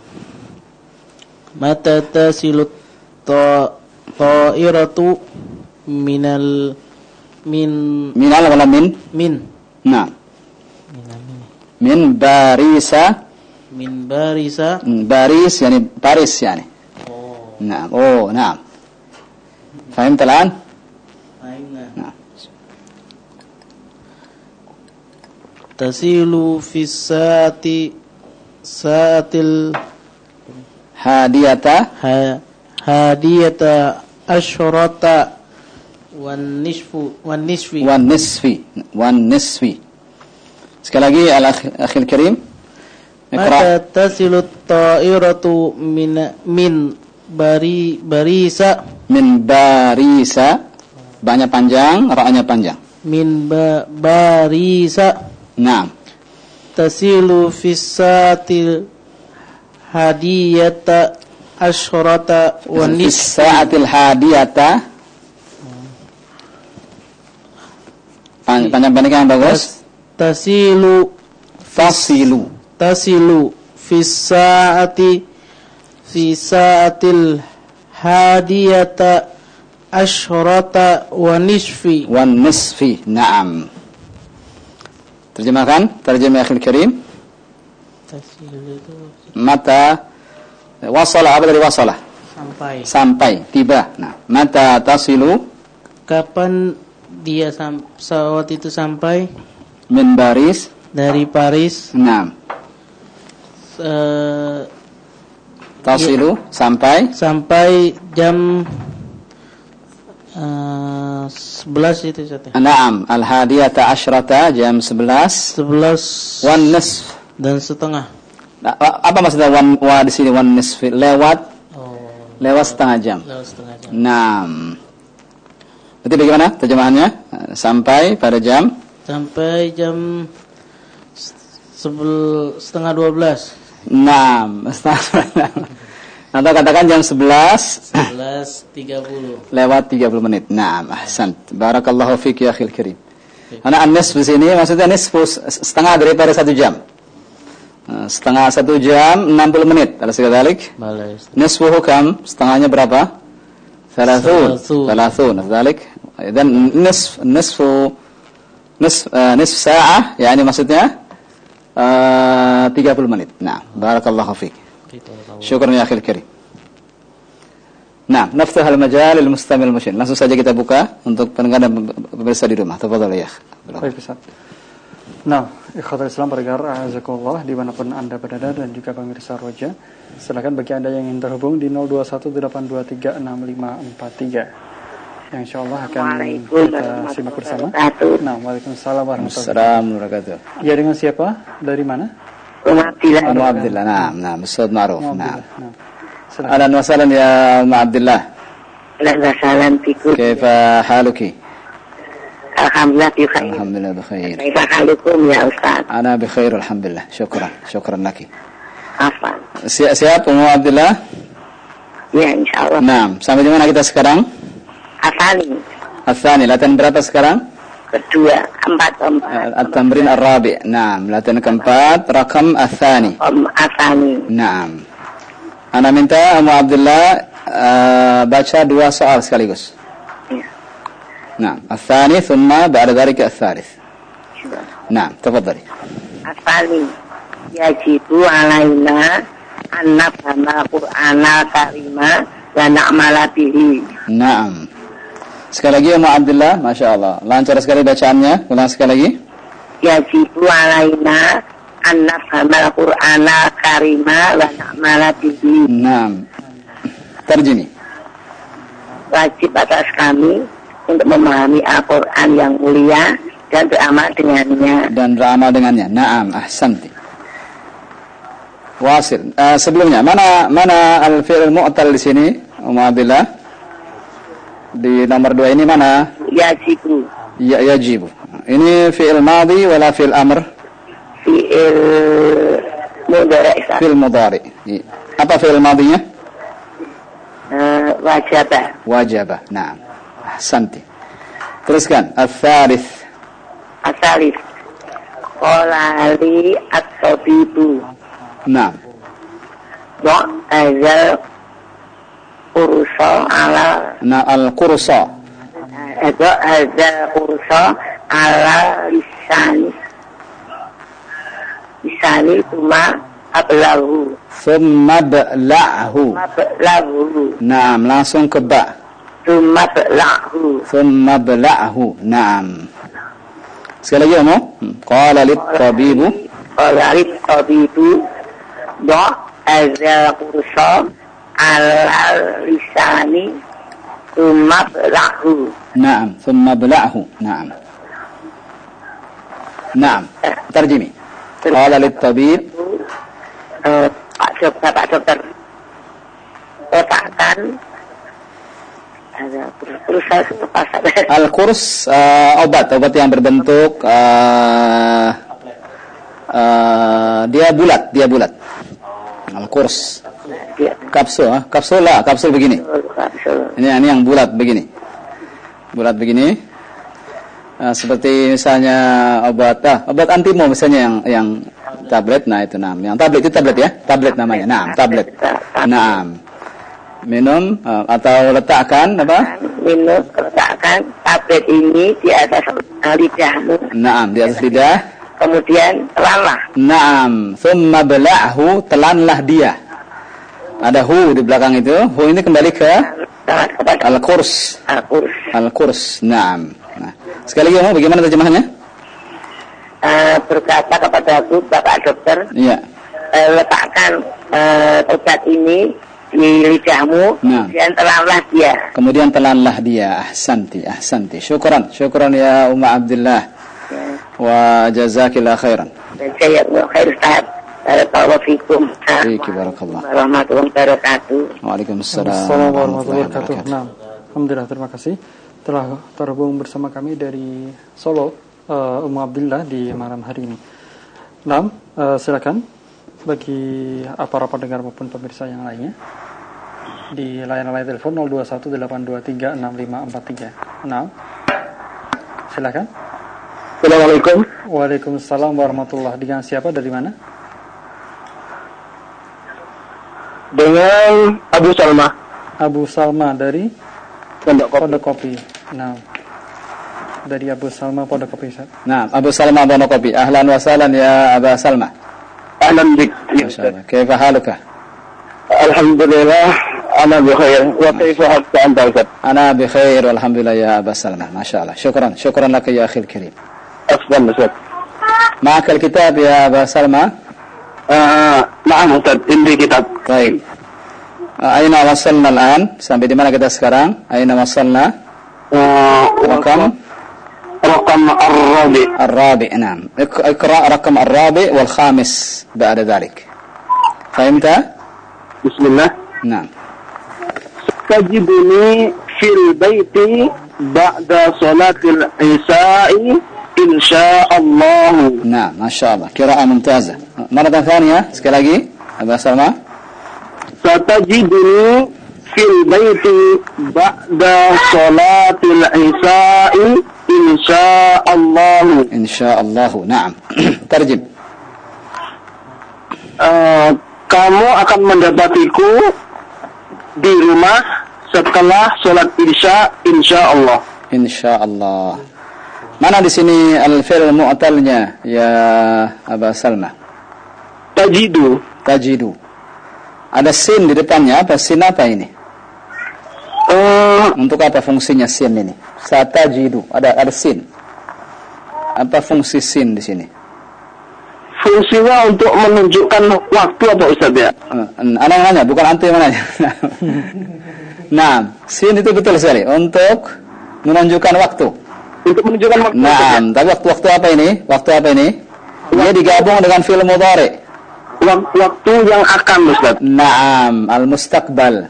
Mata tasilut ta ta'iratu minal min Minal wala min? min Naam. Min barisa. min barisa. Baris yani Paris yani. Oh. Naam. Oh, naam. فهمت الآن؟ Fahimna. Naam. Tasilu fi saati saatil Hadiyata ha, hadiyata asyrata wan nisfu wan nisfi wan nisfi wan nisfi. Sekali lagi al-akhil karim. mata tasilu ta'iratu min min bari barisa Min barisa. Banyak panjang, ra-nya panjang. min ba, barisa Naam. tasilu fi saatil hadiyata asyrata wan Fi nisfi sa'atil hadiyata. Pan- Panjang pendek yang bagus. tasilu Fasilu. tasilu fi saati fi saatil hadiyata asyrata wa nisfi. Wan nisfi. Naam. Terjemahkan. Terjemah akhil karim. Tasilu itu Mata wasala, apa dari wasala? sampai. Sampai, tiba. Nah, mata tasilu Kapan dia sam- pesawat itu sampai min baris. dari Paris? Naam. eh, Tasilu sampai sampai jam eh, sebelas itu Ustaz. Naam, al-hadiyata asyrata jam sebelas. sebelas Wan nisf. dan setengah. Nah, apa maksudnya wan wa di sini wan nisf? Lewat Oh, lewat setengah jam. lewat setengah jam. Naam. Berarti bagaimana terjemahannya? Sampai pada jam Sampai jam sebel, setengah dua belas. Naam. Atau katakan jam sebelas Sebelas tiga puluh. lewat tiga puluh menit. Naam, ahsant. Barakallahu fik ya akhil karim. Karena an-nisf di sini maksudnya nisfu setengah daripada satu jam. Setengah satu jam enam puluh menit. Ada sekadalik? Balas. Nisfuhu kam? Setengahnya berapa? Thalathun. Thalathun. Thalathun. Sekadalik? Dan nisf nisfu nisf uh, nisf sa'ah, yani maksudnya uh, tiga puluh menit. Nah, barakallahu fik. Syukran ya akhil karim. Nah, naftuh al-majal lil mustamil musyin. Langsung saja kita buka untuk pendengar dan pemirsa di rumah. Tafadhal ya. Baik, Ustaz. Nah, ikhwatul Islam pendengar azakumullah dimanapun Anda berada dan juga pemirsa Roja, silakan bagi Anda yang ingin terhubung di nol dua satu delapan dua tiga enam lima empat tiga. Yang insyaallah akan kita simak bersama. Nah, waalaikumsalam warahmatullahi wabarakatuh. Ya, dengan siapa? Dari mana? Abdillah. Umu Abdillah. Nah, nah, Ustaz Ma'ruf. Nah. Silakan. Ahlan wa sahlan ya Umu Abdillah. Ahlan wa sahlan fikum. Kaifa haluki? Alhamdulillah bi khair. Alhamdulillah bi khair. Kaifa halukum ya Ustaz? Ana bi khair alhamdulillah. Syukran. Syukran laki. Afwan. Siap, siap Umu Abdillah? Ya, insyaallah. Nah, sampai di mana kita sekarang? Afani. Afani, latihan berapa sekarang? Kedua, empat empat. At-tamrin ar-rabi'. Naam, latihan keempat, rakam athani. Om Afani. Naam. Ana minta Umu Abdillah uh, baca dua soal sekaligus. Ya. Naam, athani thumma ba'da dhalika ats-tsalits. Naam, tafadhali. Afani. Yajibu alaina an nafhama Qur'ana karima wa na'mala bihi. Naam. Sekali lagi Umu Abdillah, Masya Allah. Lancar sekali bacaannya. Ulang sekali lagi. Yajibu alaina an nafhamal Qur'ana karima wa na'mala bihi. Naam. Terjini. Wajib atas kami untuk memahami Al-Quran yang mulia dan beramal dengannya. Dan beramal dengannya. Naam, ahsanti. Wasil. Uh, sebelumnya, mana mana al-fi'il mu'tal di sini, Umu Abdillah? Di nomor dua ini mana? Yajibu. Ya, yajibu. Ini fi'il madhi wala fi'il amr? Fi'il mudhari'. Fi'il mudhari'. Apa fi'il madhinya? Uh, wajabah. Wajabah. Naam. Ahsanti. Teruskan. Al-thalith. Asalif. Qala li at-tabibu. Naam. Wa azal kursa ala Na al-qursa. ada azal kursa ala lisani lisani cuma ablahu Thumma ba'la'hu. ablahu Naam, langsung ke ba'. cuma ablahu Thumma ba'la'hu. Naam. Sekali lagi, Umu. Qala lit-tabibu. qala lit-tabibu wa azal kursa ala lisani cuma ablahu. Naam, thumma ba'la'hu. Naam. Naam. Terjemi. Qala lit-tabib. Uh, Pak Dokter, Pak Dokter, letakkan ada perusahaan pasar. Al-kurs uh, obat, obat yang berbentuk uh, uh, dia bulat, dia bulat. Al-kurs. Kapsul, ah, kapsul lah, kapsul begini. Ini ini yang bulat begini. Bulat begini. Uh, seperti misalnya obat ah, obat antimo misalnya yang yang tablet, nah itu nam. Yang tablet itu tablet ya, tablet namanya. Nah, tablet. Nah, minum uh, atau letakkan apa? Minum, letakkan tablet ini di atas lidahmu. Naam, di atas lidah. Kemudian telanlah. Naam, thumma bala'hu, telanlah dia. Ada hu di belakang itu. Hu ini kembali ke al-kurs. Al-kurs. Al-kurs. Naam. Nah, sekali lagi mau bagaimana terjemahannya? Uh, berkata kepada aku, Bapak Dokter, Iya. uh, letakkan uh, obat ini di lidahmu, Nah. kemudian telanlah dia. Kemudian telanlah dia. Ahsanti, ahsanti. Syukran, syukran ya Umma Abdillah. Ya. Wa jazakillah khairan. Jazakallahu khair Ustaz. Barakallahu fikum. Fiki barakallah. Warahmatullahi wabarakatuh. Waalaikumsalam Assalamualaikum warahmatullahi wabarakatuh. Nah, alhamdulillah, terima kasih telah terhubung bersama kami dari Solo, uh, Ummu Abdillah di malam hari ini. Nah, uh, silakan bagi para pendengar maupun pemirsa yang lainnya di layanan line telepon nol dua satu delapan dua tiga enam lima empat tiga. Nah, silakan. Assalamualaikum. Waalaikumsalam warahmatullahi. Dengan siapa, dari mana? Dengan Abu Salma. Abu Salma dari Pondok Kopi. Pondok Kopi. Nah, dari Abu Salma Pondok Kopi. Ustaz. Nah, Abu Salma Pondok Kopi. Ahlan wa sahlan ya Aba Salma. Ahlan bik. Masyaallah. Kaifa haluka? Alhamdulillah. ana bi khair. Wa kaifa hatta anta Ustaz? Ana bi khair walhamdulillah ya Aba Salma. Masyaallah. Syukran. Syukran lak ya akhil karim. Afwan Ustaz. Ma'akal kitab ya Aba Salma? Ah, na'am Ustaz, ini kitab. Baik. Aina wasalna al-an? Sampai di mana kita sekarang? Aina wasalna? Rakam Rakam ar-rabi. Ar-rabi, na'am. Iqra rakam ar-rabi wal khamis ba'da dhalik. Fahimta? Bismillah. Na'am. Tajibuni fil baiti ba'da salatil isya'i insyaallah. Nah, masyaallah. Qiraah mumtazah. Maratan thaniyah, sekali lagi. Aba Salma. Satajiduni fil baiti ba'da salatil isya'i insyaallah. Insyaallah. Naam. Terjem. Uh, kamu akan mendapatiku di rumah setelah salat isya insyaallah. Insyaallah. Mana di sini al-fi'l mu'talnya ya Aba Salma? Tajidu. Tajidu. Ada sin di depannya, apa sin apa ini? Uh, Untuk apa fungsinya sin ini? Satajidu, ada ada sin. Apa fungsi sin di sini? Fungsinya untuk menunjukkan waktu apa Ustaz ya? Ana yang nanya, bukan antum yang nanya. Nah, sin itu betul sekali untuk menunjukkan waktu. Untuk menunjukkan waktu. Nah, tapi waktu-waktu apa ini? Waktu apa ini? Dia digabung dengan fi'il mudhari. Waktu yang akan Ustaz. Naam, al-mustaqbal.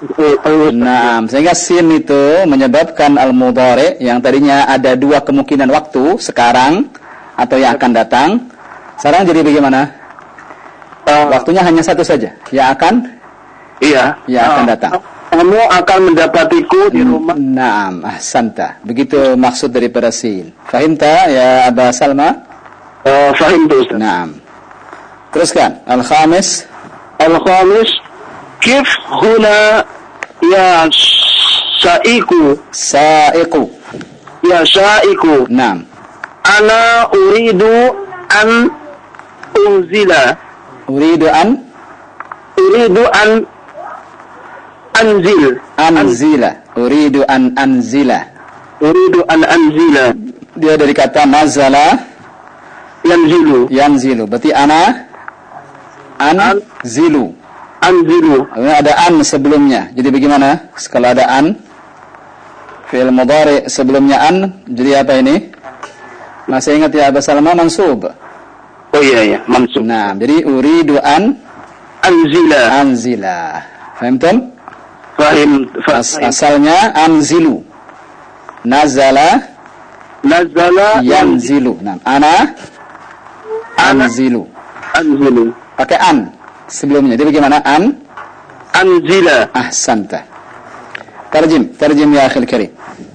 Naam, sehingga sin itu menyebabkan al-mudhari yang tadinya ada dua kemungkinan waktu, sekarang atau yang akan datang. Sekarang jadi bagaimana? Uh, Waktunya hanya satu saja, yang akan Iya. yang akan Uh, datang. Kamu akan mendapatiku di rumah. Naam, ahsanta. Begitu maksud daripada sin. Fahimta ya Aba Salma? Uh, fahim tu Ustaz. Naam. Teruskan. Al-khamis. Al-khamis, kif huna ya syaiku. Sa'iqu. Ya syaiku. Naam. Ana uridu an unzila. Uridu an Uridu an anzil. anzila. Uridu an anzila. Uridu an anzila. Dia dari kata nazala Yanzilu. yanzilu. Berarti ana anzilu. Anzilu. Ada an sebelumnya. Jadi bagaimana? Kalau ada an fi'il mudhari sebelumnya an, jadi apa ini? Masih ingat ya Aba Salma? Mansub. Oh iya iya, mansub. Nah, jadi uridu an Anzila. anzila. Fahimtum? Fahim. As Fahim. asalnya anzilu. Nazala Nazala yanzilu. Nah, ana anzilu. Anzilu. Pakai an sebelumnya. Jadi bagaimana? An Anzila. ahsanta. Tarjim, tarjim ya akhil karim.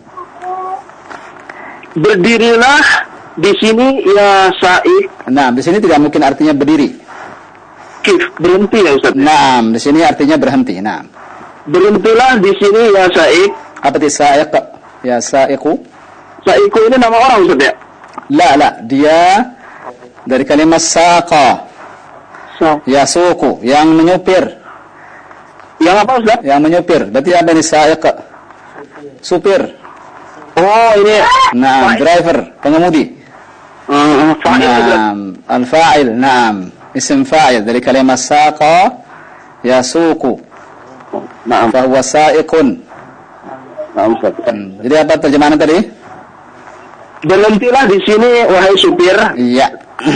Berdirilah di sini ya Said. Nah, di sini tidak mungkin artinya berdiri. Kif, berhenti ya Ustaz. Naam, di sini artinya berhenti. Naam. Berhentilah di sini ya Said. Apa itu sa'iq? Ya sa'iqu? Sa'iku ini nama orang Ustaz ya? La, la, dia dari kalimat saqa. So. Ya suku, yang menyupir. Yang apa Ustaz? Yang menyupir. Berarti apa ini sa'iq? Supir. Oh, ini. Naam, driver, pengemudi. Uh, fa'il Ustaz. Naam, al-fa'il, naam. Isim fa'il dari kalimat saqa yasuqu. Naam. Fa huwa sa'iqun. Naam Ustaz. Hmm. Jadi apa terjemahan tadi? Berhentilah di sini wahai supir. Iya.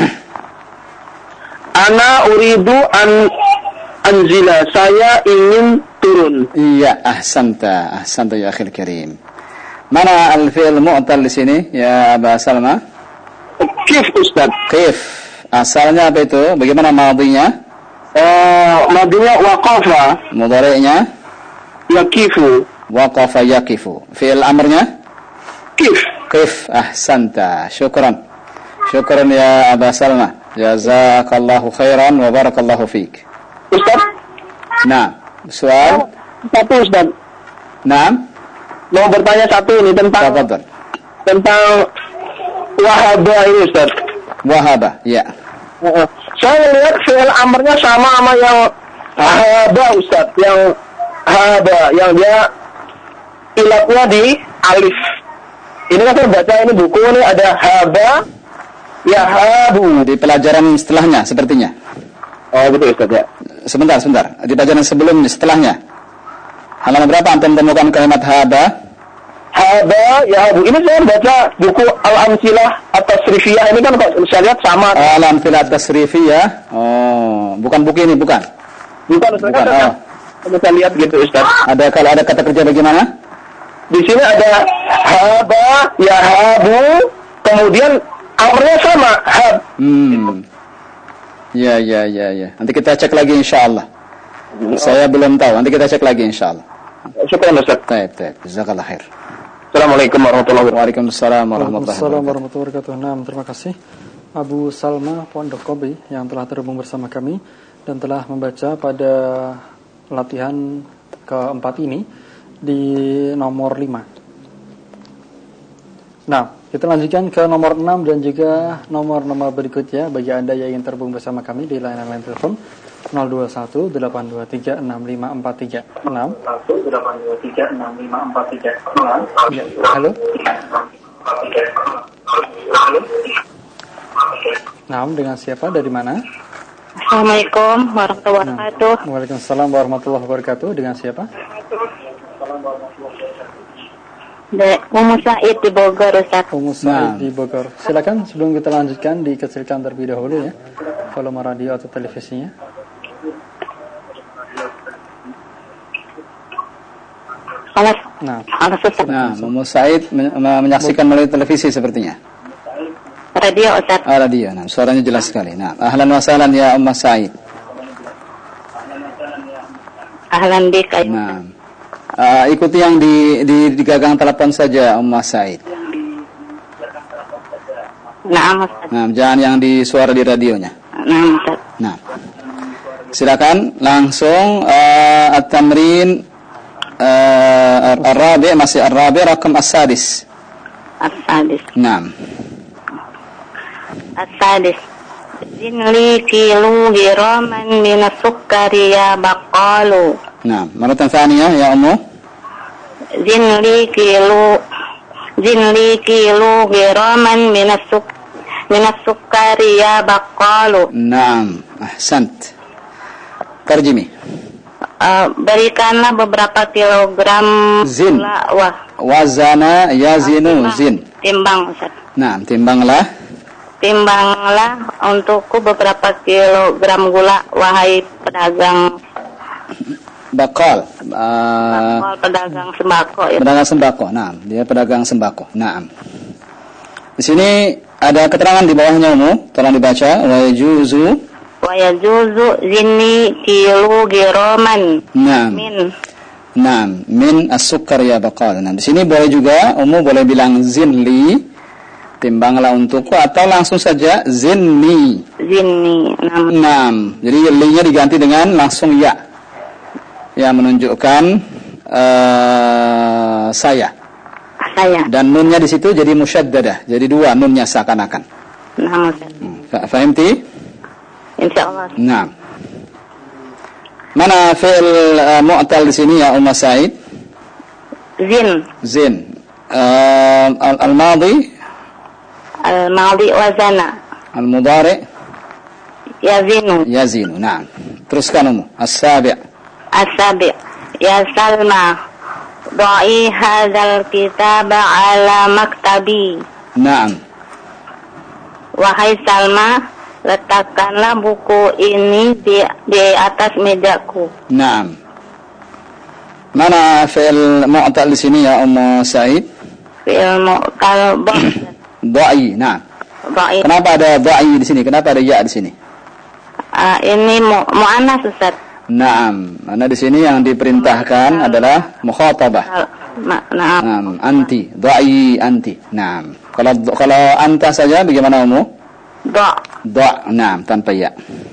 Ana uridu an anzila. Saya ingin turun. Iya, ahsanta, ahsanta ya akhil karim. Mana al-fi'il mu'tal di sini ya Aba Salma? Kif Ustaz. Kif. Asalnya apa itu? Bagaimana madhinya? Uh, madinya waqafa. Mudhari'nya? Yakifu. Waqafa yakifu. Fi'il amrnya? Kif. Kif. Ahsanta. Syukran. Syukran ya Aba Salma. Jazakallahu khairan wa barakallahu fiik. Ustaz. Nah, soal? Satu Ustaz. Nah, Mau bertanya satu ini tentang tafadhal. tentang Wahabah ini Ustaz. Wahaba, ya. Uh, saya lihat fi'il amrnya sama sama yang Wahabah Ustaz, yang haba yang dia ilatnya di alif. Ini kan saya baca ini buku ini ada haba yahabu Di pelajaran setelahnya sepertinya. Oh gitu Ustaz ya. Sebentar, sebentar. Di pelajaran sebelumnya, setelahnya. Halaman berapa antum temukan kalimat haba? Haba yahabu. Ini saya baca buku Al-Amsilah At-Tasrifiyah ini kan kok saya lihat sama. Al-Amsilah At-Tasrifiyah. Oh, bukan buku ini, bukan. Bukan Ustaz. Bukan. Kan, Oh. saya lihat gitu Ustaz. Ada kalau ada kata kerja bagaimana? Di sini ada haba yahabu, kemudian amrnya sama hab. Hmm. Ya, ya, ya, ya. Nanti kita cek lagi insyaallah. Saya belum tahu. Nanti kita cek lagi insyaallah. Syukran Ustaz. Baik, baik. Jazakallah khair. Assalamualaikum warahmatullahi wabarakatuh. Waalaikumsalam warahmatullahi Waalaikumsalam wabarakatuh. warahmatullahi wabarakatuh. Nah, terima kasih Abu Salma Pondok Kobe yang telah terhubung bersama kami dan telah membaca pada latihan keempat ini di nomor lima. Nah, kita lanjutkan ke nomor enam dan juga nomor-nomor berikutnya bagi Anda yang ingin terhubung bersama kami di layanan line telepon nol dua satu delapan dua tiga enam lima empat tiga enam. Ya, halo. Nah, dengan siapa, dari mana? Assalamualaikum warahmatullahi wabarakatuh. Nah, Waalaikumsalam warahmatullahi wabarakatuh. Dengan siapa? De, Umu Said di Bogor, Ustaz. Umu Said Nah. di Bogor. Silakan sebelum kita lanjutkan dikecilkan terlebih dahulu ya volume radio atau televisinya. Alas, Nah, alas Ustaz. Nah, Muhammad Said men- menyaksikan melalui televisi sepertinya. Radio, Ustaz. Ah, radio. Nah, suaranya jelas sekali. Nah, ahlan wa sahlan ya Umma Said. Ahlan bik. Nah, uh, ikuti yang di, di, di gagang telepon saja Umma Said. Naam, Ustaz. Nah, jangan yang di suara di radionya. Naam, Ustaz. Nah, silakan langsung uh, at-tamrin uh, ar-rabi, masih ar-rabi rakam as-sadis. As-sadis. Nah, As-sadis. Zinli kilu giraman minas sukkari ya baqalu. nah, maratan thaniyah ya Ummu. Zinli kilu Zinli kilu giraman minas suk minas sukkari ya baqalu. Naam, ahsant. Tarjimi. Uh, berikanlah beberapa kilogram Zin. gula. Wah, Wazana yazinu zin. timbang, Ustaz. Nah, timbanglah. Timbanglah untukku beberapa kilogram gula, wahai pedagang Bakal. Uh, bakal, pedagang sembako ya. pedagang sembako. Nah, dia pedagang sembako. Naam. Di sini ada keterangan di bawahnya Ummu, tolong dibaca. Wa yajuzu. Wa yajuzu zinni kilu giroman Naam. min. Naam, min as-sukkar ya bakal. Nah, di sini boleh juga Ummu boleh bilang zinli, timbanglah untukku, atau langsung saja zinni. Zinni. Nam. Naam. Jadi li-nya diganti dengan langsung ya. Yang menunjukkan uh, saya. Saya. Dan nunnya di situ jadi musyaddadah. Jadi dua nunnya seakan-akan. Nam, Ustaz. Fa- Fahimti? Insyaallah. Nah. Mana fi'il uh, mu'tal di sini ya Umma Said? Zin. Zin. Uh, al- al-madi, Al-madi wazana. al-mudari, Yazinu. yazinu. Naam. Teruskan Ummu. As-sabi'. As-sabi. Ya Salma. Da'i hadzal kitaba ala maktabi. Naam. Wahai Salma, letakkanlah buku ini di di atas mejaku. Naam. Mana fi'il mu'tal di sini ya Ummu Said? Fi'il mu'tal Da'i. Naam. dha'i. Kenapa ada da'i di sini? Kenapa ada ya di sini? Uh, ini mu mu'annas, Ustaz. Naam. Karena di sini yang diperintahkan adalah mukhatabah. Ma nah, Naam, anti, da'i anti. Naam. Kalau kalau anta saja bagaimana Ummu? dha. Da, naam, tanpa ya.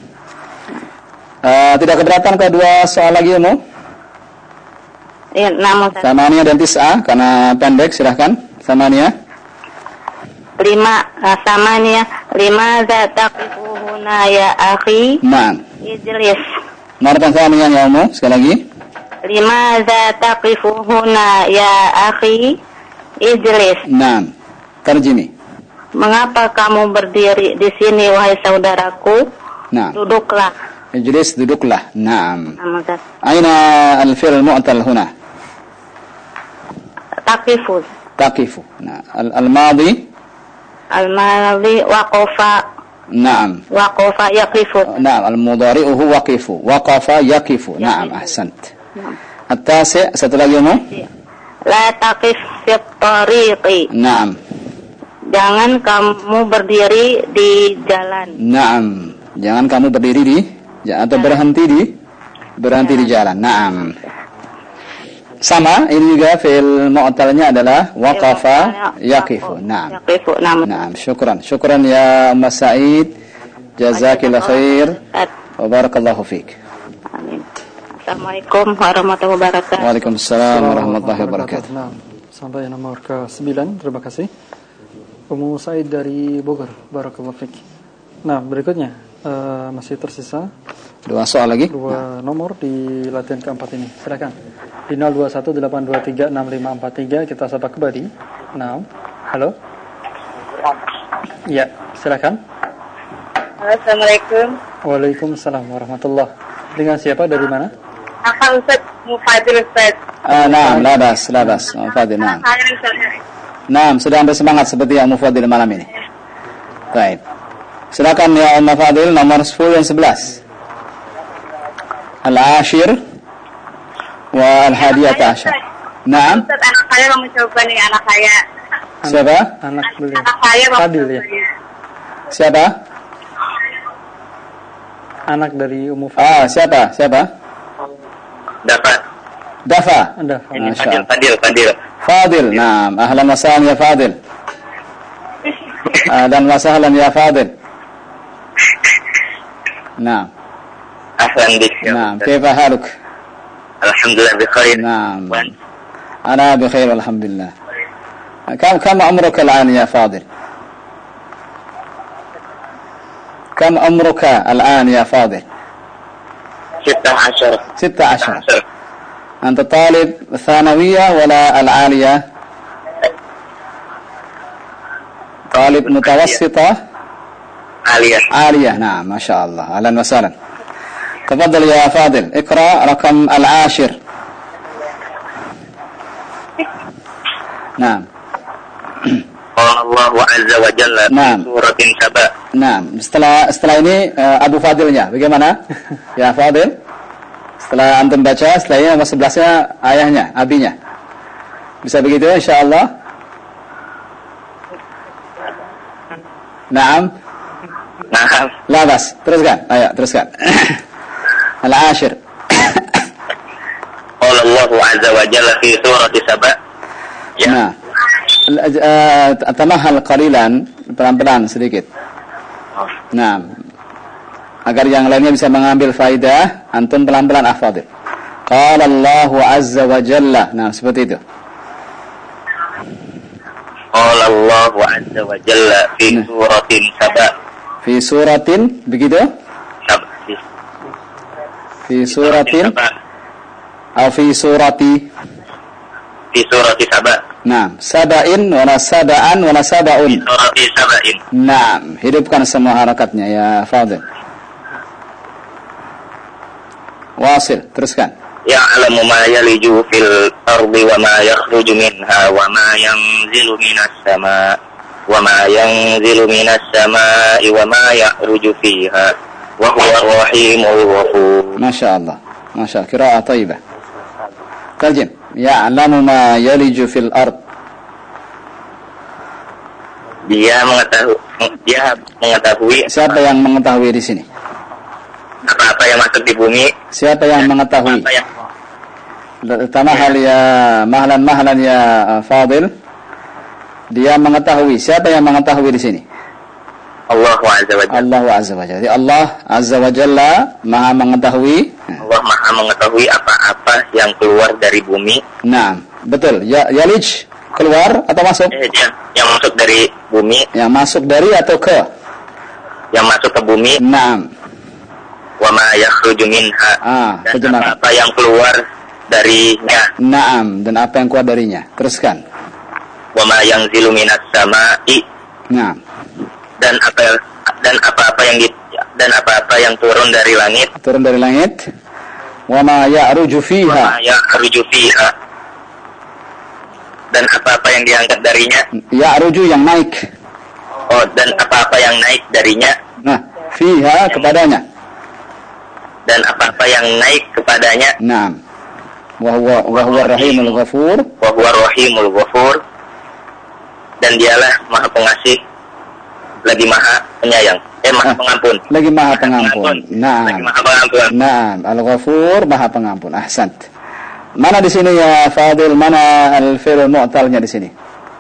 Uh, tidak keberatan kedua soal lagi Ummu? Ya, nama Ustaz. Samaniyah dan tis'ah karena pendek, silahkan. Samaniyah. Lima uh, samanya lima za taqifuhuna ya akhi. Naam. Ijlis. Maratan samaniyah ya Ummu, sekali lagi. Limadza taqifu huna ya akhi? Ijlis. Naam. Tarjimi. Mengapa kamu berdiri di sini wahai saudaraku? Naam. Duduklah. Ijlis, duduklah. Naam. Nama Aina al-fi'l al-mu'tal huna? taqifu. Taqifu. Nah, al-madi? Al-madi waqafa. Naam. Waqafa yaqifu. Naam, al-mudhari'uhu waqifu. Waqafa yaqifu. Naam, ahsant. At-tasi', satu lagi mu? La taqif fit tariqi. Naam. Jangan kamu berdiri di jalan. Naam. Jangan kamu berdiri di atau berhenti di berhenti di jalan. Naam. Sama, ini juga fi'il mu'talnya adalah waqafa yaqifu. Naam. Yaqifu. Naam. Naam, syukran. Syukran ya Umma Sa'id. Jazakillah khair. Wa barakallahu fiik. Amin. Assalamualaikum warahmatullahi wabarakatuh. Waalaikumsalam warahmatullahi wabarakatuh. Nah, sampai nomor ke sembilan. Terima kasih. Ummu Said dari Bogor. Barakallahu fiik. Nah, berikutnya uh, masih tersisa Dua soal lagi. dua nomor di latihan keempat ini. Silakan. Di nol dua satu delapan dua tiga enam lima empat tiga kita sapa kembali. Nah, halo. Ya, silakan. Assalamualaikum. Waalaikumsalam warahmatullah. Dengan siapa, dari mana? Apa Ustaz Mufadil Ustaz? Ah, naam, labas, labas. Mufadil, naam. Naam, sudah hampir semangat seperti yang Mufadil malam ini. Baik. Silakan ya Umma Fadil, nomor sepuluh dan sebelas. Al-ashir wa al-hadiyata asyar. Naam. Ustaz, anak saya mau mencoba nih, anak saya. Siapa? Anak beliau. Anak saya mau Fadil ya. Siapa? Anak dari Ummu Fadil. Ah, siapa? Siapa? Dapat. Dafa. Anda Ini Masya Fadil, Allah. Fadil, Fadil. Fadil, naam. Ahlan wa sahlan ya Fadil. Ahlan wa sahlan ya Fadil. Naam. Ahlan bik. ya Naam. Ustaz. Kaifa haluk? Alhamdulillah bikhair. نعم Wan? أنا بخير الحمد لله كم كم عمرك الآن يا فاضل كم عمرك الآن يا فاضل ستة عشر. ستة عشر أنت طالب ثانوية ولا العالية طالب متوسطة عالية. عالية نعم ما شاء الله أهلا وسهلا تفضل يا فاضل اقرأ رقم العاشر نعم قال الله عز وجل في نعم. سورة سبأ. Nah, setelah setelah ini uh, Abu Fadilnya, bagaimana? Ya Fadil. Setelah antum baca, setelah ini nomor sebelasnya ayahnya, abinya. Bisa begitu insyaallah? Naam. Nah, Labas, teruskan. Ayo, teruskan. Al-ashir. قال الله عز وجل في سورة سبأ. Ya. Nah. Uh, tamahal qalilan, pelan-pelan sedikit. Nah, agar yang lainnya bisa mengambil faidah, antum pelan-pelan afadil. Qala Allahu azza wa jalla. Nah, seperti itu. Qala Allah azza wa jalla fi Nah. suratin Saba. Fi suratin, begitu? Saba. Fi suratin Saba. atau fi surati. Fi surati Saba. Nah, saba'in wala saba'an wala Fi saba'un. surati Saba'in. Nah, hidupkan semua harakatnya ya Fadil. Wasil, teruskan. Ya'lamu ma yaliju fil ardi wa ma yakhruju minha wa ma yanzilu minas sama wa ma yanzilu minas sama'i wa ma ya'ruju fiha wa huwa ar-rahimul ghafur. Masya Allah. Masya Allah. Qira'ah taibah. Tarjim. Ya'lamu ma yaliju fil ard. Dia mengetahui dia mengetahui Siapa yang mengetahui di sini? apa-apa yang masuk di bumi. Siapa yang mengetahui? Apa yang Tamahal ya mahlan-mahlan ya uh, Fadil. Dia mengetahui. Siapa yang mengetahui di sini? Allah azza wa jalla. Allah azza wa jalla. Jadi Allah azza wa jalla Maha mengetahui. Allah Maha mengetahui apa-apa yang keluar dari bumi. Nah, betul. Ya, yalij keluar atau masuk? Eh, yang, yang masuk dari bumi, Yang masuk dari atau ke? yang masuk ke bumi. Nah, Wa ma yakhruju minha. ah, Dan terjemahkan. apa-apa yang keluar darinya. Naam, dan apa yang keluar darinya. Teruskan. Wa ma yanzilu minas sama'i. Naam. Dan apa dan apa-apa yang di, dan apa-apa yang turun dari langit. Turun dari langit. Wa ma ya'ruju Wa fiha. ma ya'ruju fiha. Dan apa-apa yang diangkat darinya. Ya'ruju yang naik. Oh, dan apa-apa yang naik darinya. Nah, fiha kepadanya. Dan apa-apa yang naik kepadanya. Naam. Wa huwa wa huwa ar-rahimul ghafur. Wa huwa ar-rahimul ghafur. Dan dialah Maha Pengasih lagi Maha Penyayang. Eh, Maha Ah, Pengampun. Lagi Maha Pengampun. Lagi Naam. Maha Pengampun. Naam, Al-Ghafur Maha Pengampun. Ahsant. Mana di sini ya Fadil? Mana al-fi'l mu'talnya di sini?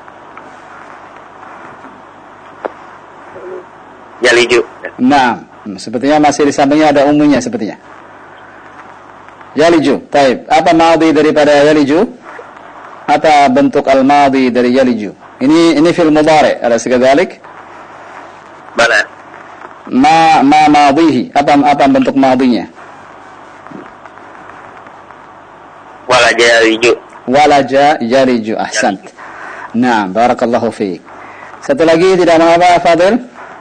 Yaliju. Naam. Hmm, sepertinya masih di sampingnya ada umunya sepertinya. Yaliju. Taib. Apa madhi daripada yaliju? Apa bentuk al-madhi dari yaliju? Ini ini fi'il mudhari', alaysa kadzalik? Bala. Ma ma madhihi. Apa apa bentuk madhinya? Walaja yaliju. Walaja yaliju. Ahsant. Naam, barakallahu fiik. Satu lagi tidak mengapa Fadil?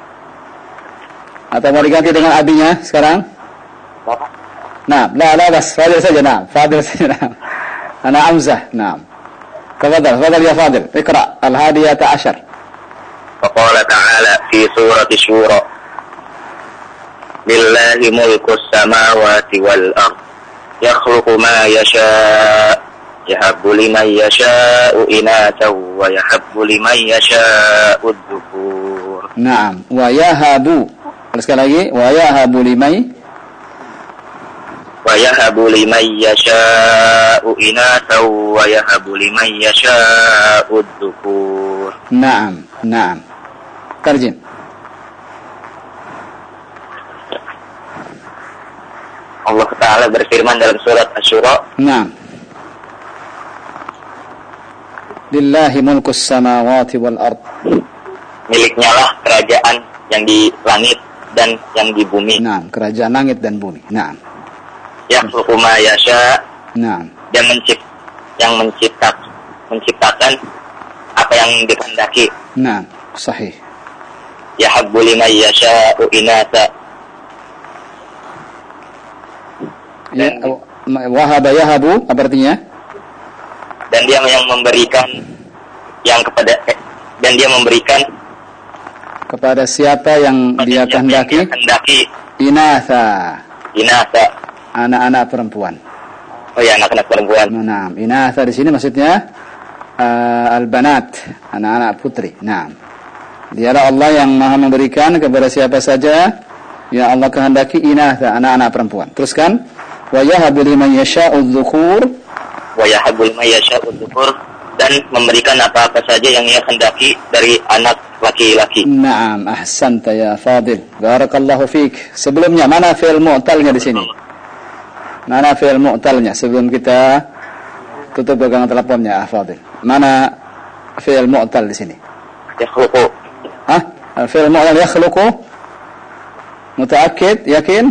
Atau mau diganti dengan abinya sekarang? Nah, la la bas Fadil saja. Nah, Fadil saja. Nah. Ana amzah. Nah. Tafadhal, tafadhal ya Fadil. Iqra al-hadiyata ashar. Faqala ta'ala fi surati Syura. Lillahi mulkus samawati wal ard. Yakhluqu ma yasha'. Yahabbu liman yasha'u inathan wa yahabbu liman yasha'u adh-dhukur. Naam, wa yahabu. Sekali lagi, wa yahabu liman wa yahabu liman yasha'u inathan wa yahabu liman yasha'u adh-dhukur. Naam, naam. Tarjim. Allah Ta'ala berfirman dalam surat Asy-Syura. Naam. Lillahi mulkus samawati wal ard. Miliknya lah kerajaan yang di langit dan yang di bumi. Naam, kerajaan langit dan bumi. Naam. Yakhluqu ma yasha'. Naam. Dia mencipt yang mencipta menciptakan apa yang dikehendaki. Naam, sahih. Yahabbu liman yasha'u inatha. Ya, wahaba yahabu apa artinya? Dan dia yang memberikan yang kepada eh, dan dia memberikan kepada siapa yang kepada dia siapa kehendaki yang dia kehendaki inatha, inatha. anak-anak perempuan. Oh ya, anak-anak perempuan. Naam, inatha di sini maksudnya uh, al-banat, anak-anak putri. Naam. Dialah Allah yang Maha memberikan kepada siapa saja yang Allah kehendaki inatha, anak-anak perempuan. Teruskan, wa yahabu liman yasha'u adh-dhukur. Wa yahabbu liman yasha'u adh-dhukur, dan memberikan apa-apa saja yang ia kehendaki dari anak laki-laki. Naam, ahsanta ya Fadil. Barakallahu fiik. Sebelumnya mana fi'il mu'talnya di sini? Mana fi'il mu'talnya sebelum kita tutup pegangan teleponnya, ah Fadil. Mana fi'il mu'tal di sini? Yakhluqu. Hah? Fi'il mu'tal yakhluqu? Mutaakkid? Yakin?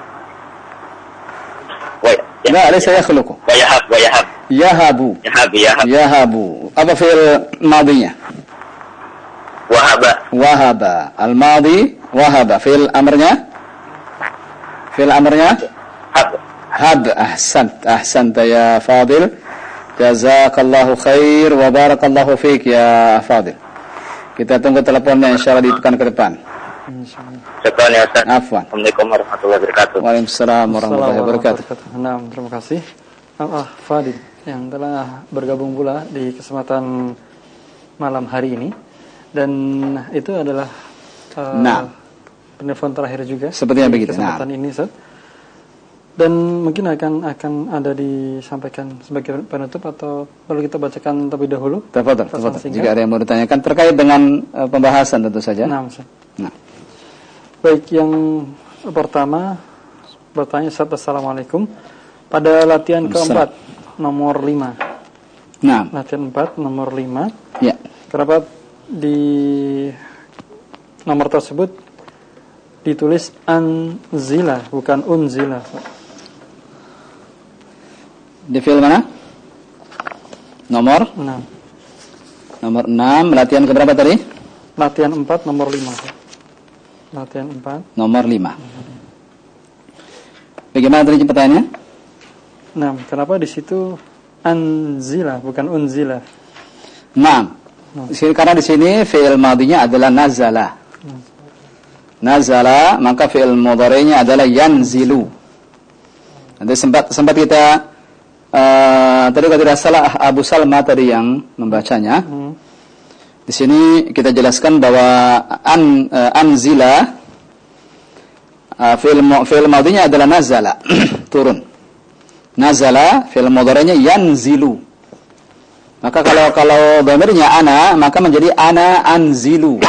Wa La, laysa yakhluqu. wa yahab wa yahab. Yahabu. Yahab yahab. Yahabu. Apa fi'il madinya? Wahaba. Wahaba. Al-madi wahaba. Fi'il amrnya? Fi'il amrnya? Hab. Hab. Ahsant. Ahsanta ya Fadil. Jazakallahu khair wa barakallahu fiik ya Fadil. Kita tunggu teleponnya insyaallah di pekan ke depan. Syukran ya Ustaz. Afwan. Assalamualaikum warahmatullahi wabarakatuh. Waalaikumsalam warahmatullahi wabarakatuh. Nah, terima kasih Ah Fadil yang telah bergabung pula di kesempatan malam hari ini, dan itu adalah uh, Nah. penelpon terakhir juga Sepertinya di begitu. kesempatan Nah. ini, Ustaz. Dan mungkin akan akan ada disampaikan sebagai penutup atau perlu kita bacakan terlebih dahulu? Tafadhal, Pesan tafadhal. singkat. Jika ada yang mau ditanyakan terkait dengan uh, pembahasan tentu saja. Nah, Ustaz. Nah. Baik, yang pertama bertanya, Ustaz, Assalamualaikum. Pada latihan keempat nomor lima, Nah. latihan empat nomor lima, Ya. kenapa di nomor tersebut ditulis anzila bukan unzila? Di fi'il mana? Nomor? enam. Nomor enam. Latihan keberapa tadi? Latihan empat, nomor lima. Latihan empat. Nomor lima. Bagaimana tadi pertanyaannya? Nah, kenapa di situ anzila bukan unzila? Naam. Karena di sini fi'il madinya adalah nazala. Nazala, maka fi'il mudhari'nya adalah yanzilu. Nanti sempat sempat kita uh, tadi kalau tidak salah Abu Salma tadi yang membacanya. Hmm. Di sini kita jelaskan bahwa an uh, anzila uh, fi'il fi'il madinya adalah nazala, turun. Nazala fi'il mudhari'nya yanzilu. Maka kalau kalau dhamirnya ana, maka menjadi ana anzilu.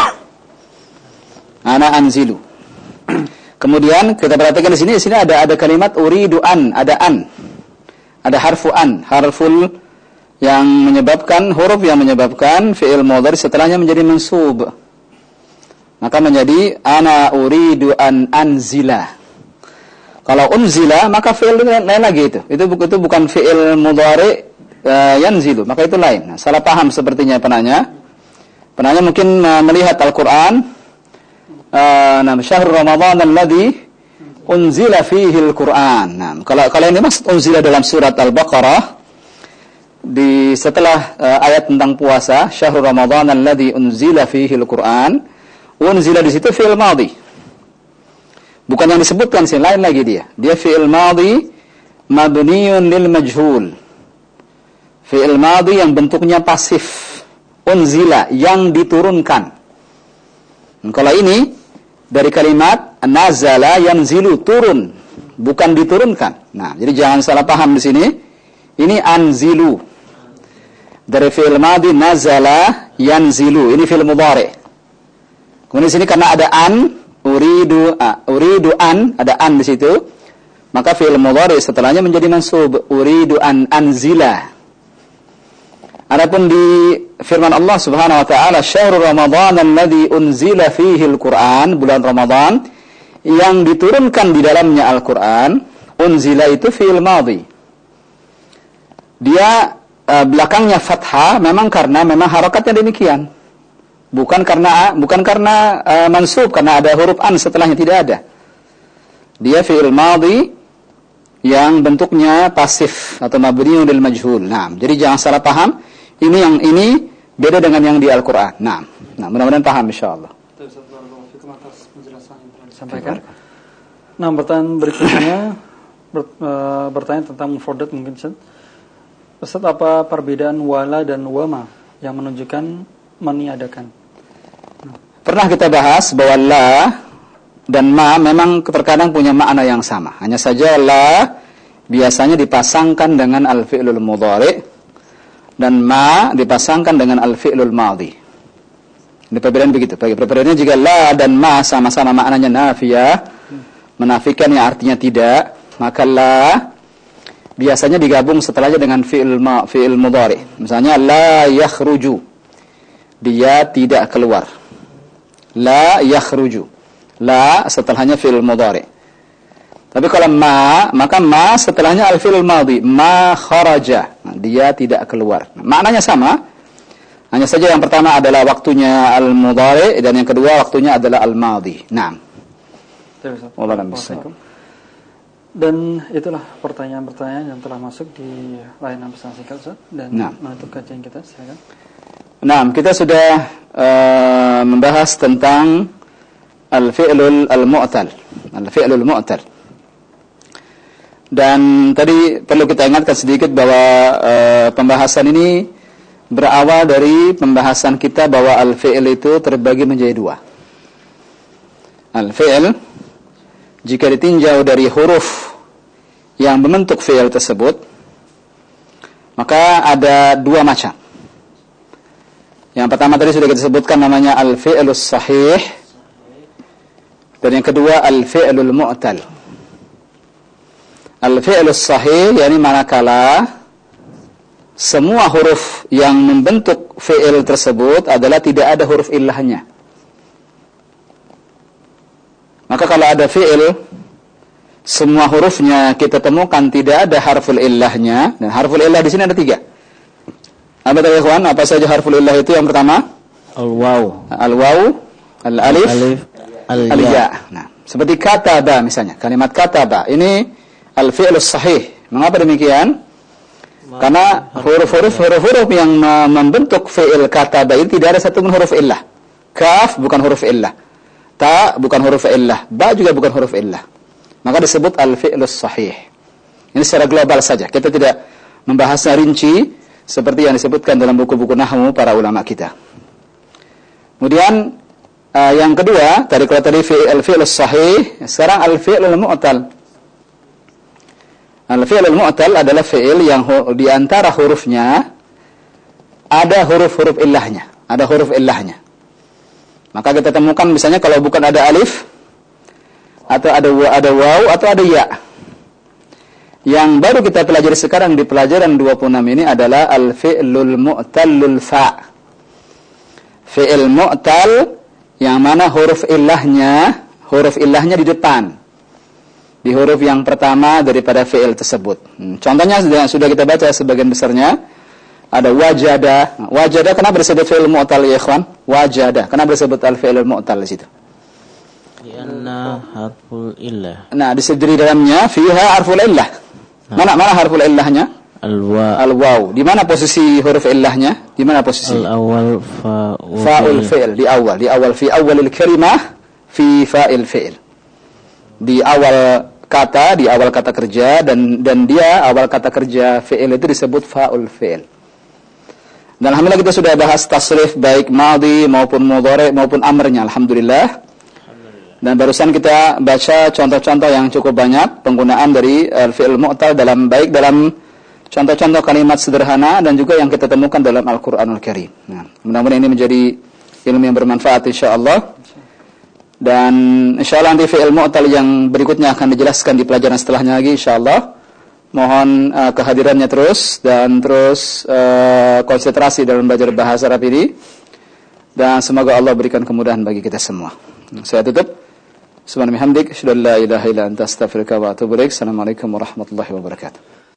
Ana anzilu. Kemudian kita perhatikan di sini, di sini ada ada kalimat uridu an, ada an. Ada harfu an, harful yang menyebabkan huruf yang menyebabkan fi'il mudhari setelahnya menjadi mansub. Maka menjadi ana uridu an anzila. Kalau unzila maka fi'il lain lagi itu. Itu itu bukan fi'il mudhari Uh, yanzilu, maka itu lain. Nah, salah paham sepertinya penanya. Penanya mungkin uh, melihat Al-Qur'an. Uh, nah, syahrul Ramadan alladzi unzila fihi Al-Qur'an. Nah, kalau kalau ini maksud unzila dalam surat Al-Baqarah di setelah uh, ayat tentang puasa, syahrul Ramadan alladzi unzila fihi Al-Qur'an. Unzila di situ fi'il madhi. Bukan yang disebutkan sih, lain lagi dia. Dia fi'il madhi mabniun lil majhul. Fi'il madhi yang bentuknya pasif. Unzila, yang diturunkan. Dan kalau ini dari kalimat nazala yanzilu, turun, bukan diturunkan. Nah, jadi jangan salah paham di sini. Ini anzilu. Dari fi'il madhi nazala yanzilu. Ini fi'il mudhari. Kemudian di sini karena ada an, uridu ah, uridu an, ada an di situ. Maka fi'il mudhari setelahnya menjadi mansub. Uridu an anzila. Adapun di firman Allah Subhanahu wa taala, syahrul Ramadan alladzi unzila fihi Al-Qur'an, bulan Ramadan yang diturunkan di dalamnya Al-Qur'an, unzila itu fi'il madhi. Dia uh, belakangnya fathah memang karena memang harakatnya demikian. Bukan karena bukan karena uh, mansub, karena ada huruf an setelahnya, tidak ada. Dia fi'il madhi yang bentuknya pasif atau mabniun lil majhul. Nah, jadi jangan salah paham. Ini yang ini beda dengan yang di Al-Qur'an. Nah, nah mudah-mudahan paham insyaallah. Disampaikan. Nah, pertanyaan berikutnya ber, e, bertanya tentang mufradat mungkin Ustaz. Ustaz, apa perbedaan wala dan wama yang menunjukkan meniadakan? Pernah kita bahas bahwa la dan ma memang terkadang punya makna yang sama. Hanya saja la biasanya dipasangkan dengan al-fi'lul mudhari dan ma dipasangkan dengan al-fi'lul madhi. Ini perbedaan begitu. Perbedaannya jika la dan ma sama-sama maknanya nafiyah, menafikan yang artinya tidak, maka la biasanya digabung setelahnya dengan fi'il ma, fi'il mudhari. Misalnya la yakhruju. Dia tidak keluar. La yakhruju. La setelahnya fi'il mudhari. Tapi kalau ma, maka ma setelahnya al-fi'il madhi, ma kharaja. Nah, dia tidak keluar. Nah, maknanya sama. Hanya saja yang pertama adalah waktunya al-mudhari dan yang kedua waktunya adalah al-madhi. Naam. Wallahualam bissawab. Dan itulah pertanyaan-pertanyaan yang telah masuk di layanan pesan singkat Ustaz, dan nah. menutup kajian kita, silakan. Nah, kita sudah uh, membahas tentang al-fi'lul al-mu'tal. Al-fi'lul mu'tal. Dan tadi perlu kita ingatkan sedikit bahwa e, pembahasan ini berawal dari pembahasan kita bahwa al-fi'il itu terbagi menjadi dua. Al-fi'il jika ditinjau dari huruf yang membentuk fi'il tersebut, maka ada dua macam. Yang pertama tadi sudah kita sebutkan namanya al-fi'ilus sahih, dan yang kedua al-fi'ilul mu'tal. Al-fi'lus sahih, yakni manakala semua huruf yang membentuk fi'il tersebut adalah tidak ada huruf illahnya. Maka kalau ada fi'il semua hurufnya kita temukan tidak ada harful illahnya, dan harful illah di sini ada tiga. Apa tadi ikhwan? Apa saja harful illah itu? Yang pertama Al-waw, al-waw, al-alif, alif, al-ya. al-ya. Nah, seperti kataba misalnya, kalimat kataba ini al-fi'lus sahih. Mengapa demikian? Karena huruf-huruf huruf-huruf yang membentuk fi'il kataba ini tidak ada satu pun huruf illah. Kaf bukan huruf illah, ta bukan huruf illah, ba juga bukan huruf illah. Maka disebut al-fi'lus sahih. Ini secara global saja. Kita tidak membahasnya rinci seperti yang disebutkan dalam buku-buku nahwu para ulama kita. Kemudian uh, yang kedua, tadi kalau tadi al-fi'lus sahih, sekarang al-fi'lul mu'tal. Al-fi'lul mu'tal adalah fi'il yang hu- di antara hurufnya ada huruf-huruf illahnya, ada huruf illahnya. Maka kita temukan misalnya kalau bukan ada alif atau ada wa, ada waw atau ada ya. Yang baru kita pelajari sekarang di pelajaran dua puluh enam ini adalah al-fi'lul mu'tallul fa'. Fi'il mu'tal yang mana huruf illahnya, huruf illahnya di depan. Di huruf yang pertama daripada fi'il tersebut. Hmm, contohnya sudah, sudah kita baca sebagian besarnya. Ada wajada. Wajada kenapa disebut fi'il mu'tal ya ikhwan? Wajada. Kenapa disebut al-fi'il mu'tal di situ? Karena harful illah. Nah, di di dalamnya fiha harful illah. Mana mana harful illahnya? Al-wa. Al-waw. Di mana posisi huruf illahnya? Di mana posisi? Al-awwal fa'ul. Fa'ul fi'il di awal, di awal fi awalil kalimah fi fa'il fi'il. Di awal kata, di awal kata kerja dan dan dia awal kata kerja fi'il itu disebut fa'ul fi'il. Dan alhamdulillah kita sudah bahas tasrif baik madhi maupun mudhari maupun amrnya alhamdulillah. Dan barusan kita baca contoh-contoh yang cukup banyak penggunaan dari al-fi'il mu'tal dalam baik dalam contoh-contoh kalimat sederhana dan juga yang kita temukan dalam Al-Qur'anul Karim. Nah, mudah-mudahan ini menjadi ilmu yang bermanfaat insyaallah. Dan insyaallah nanti fi'il mu'tal yang berikutnya akan dijelaskan di pelajaran setelahnya lagi insyaallah. Mohon uh, kehadirannya terus dan terus uh, konsentrasi dalam belajar bahasa Arab ini. Dan semoga Allah berikan kemudahan bagi kita semua. Saya tutup. Subhanallah hamdik, asyhadu an la ilaha illa anta astaghfiruka wa atubu ilaik. Assalamualaikum warahmatullahi wabarakatuh.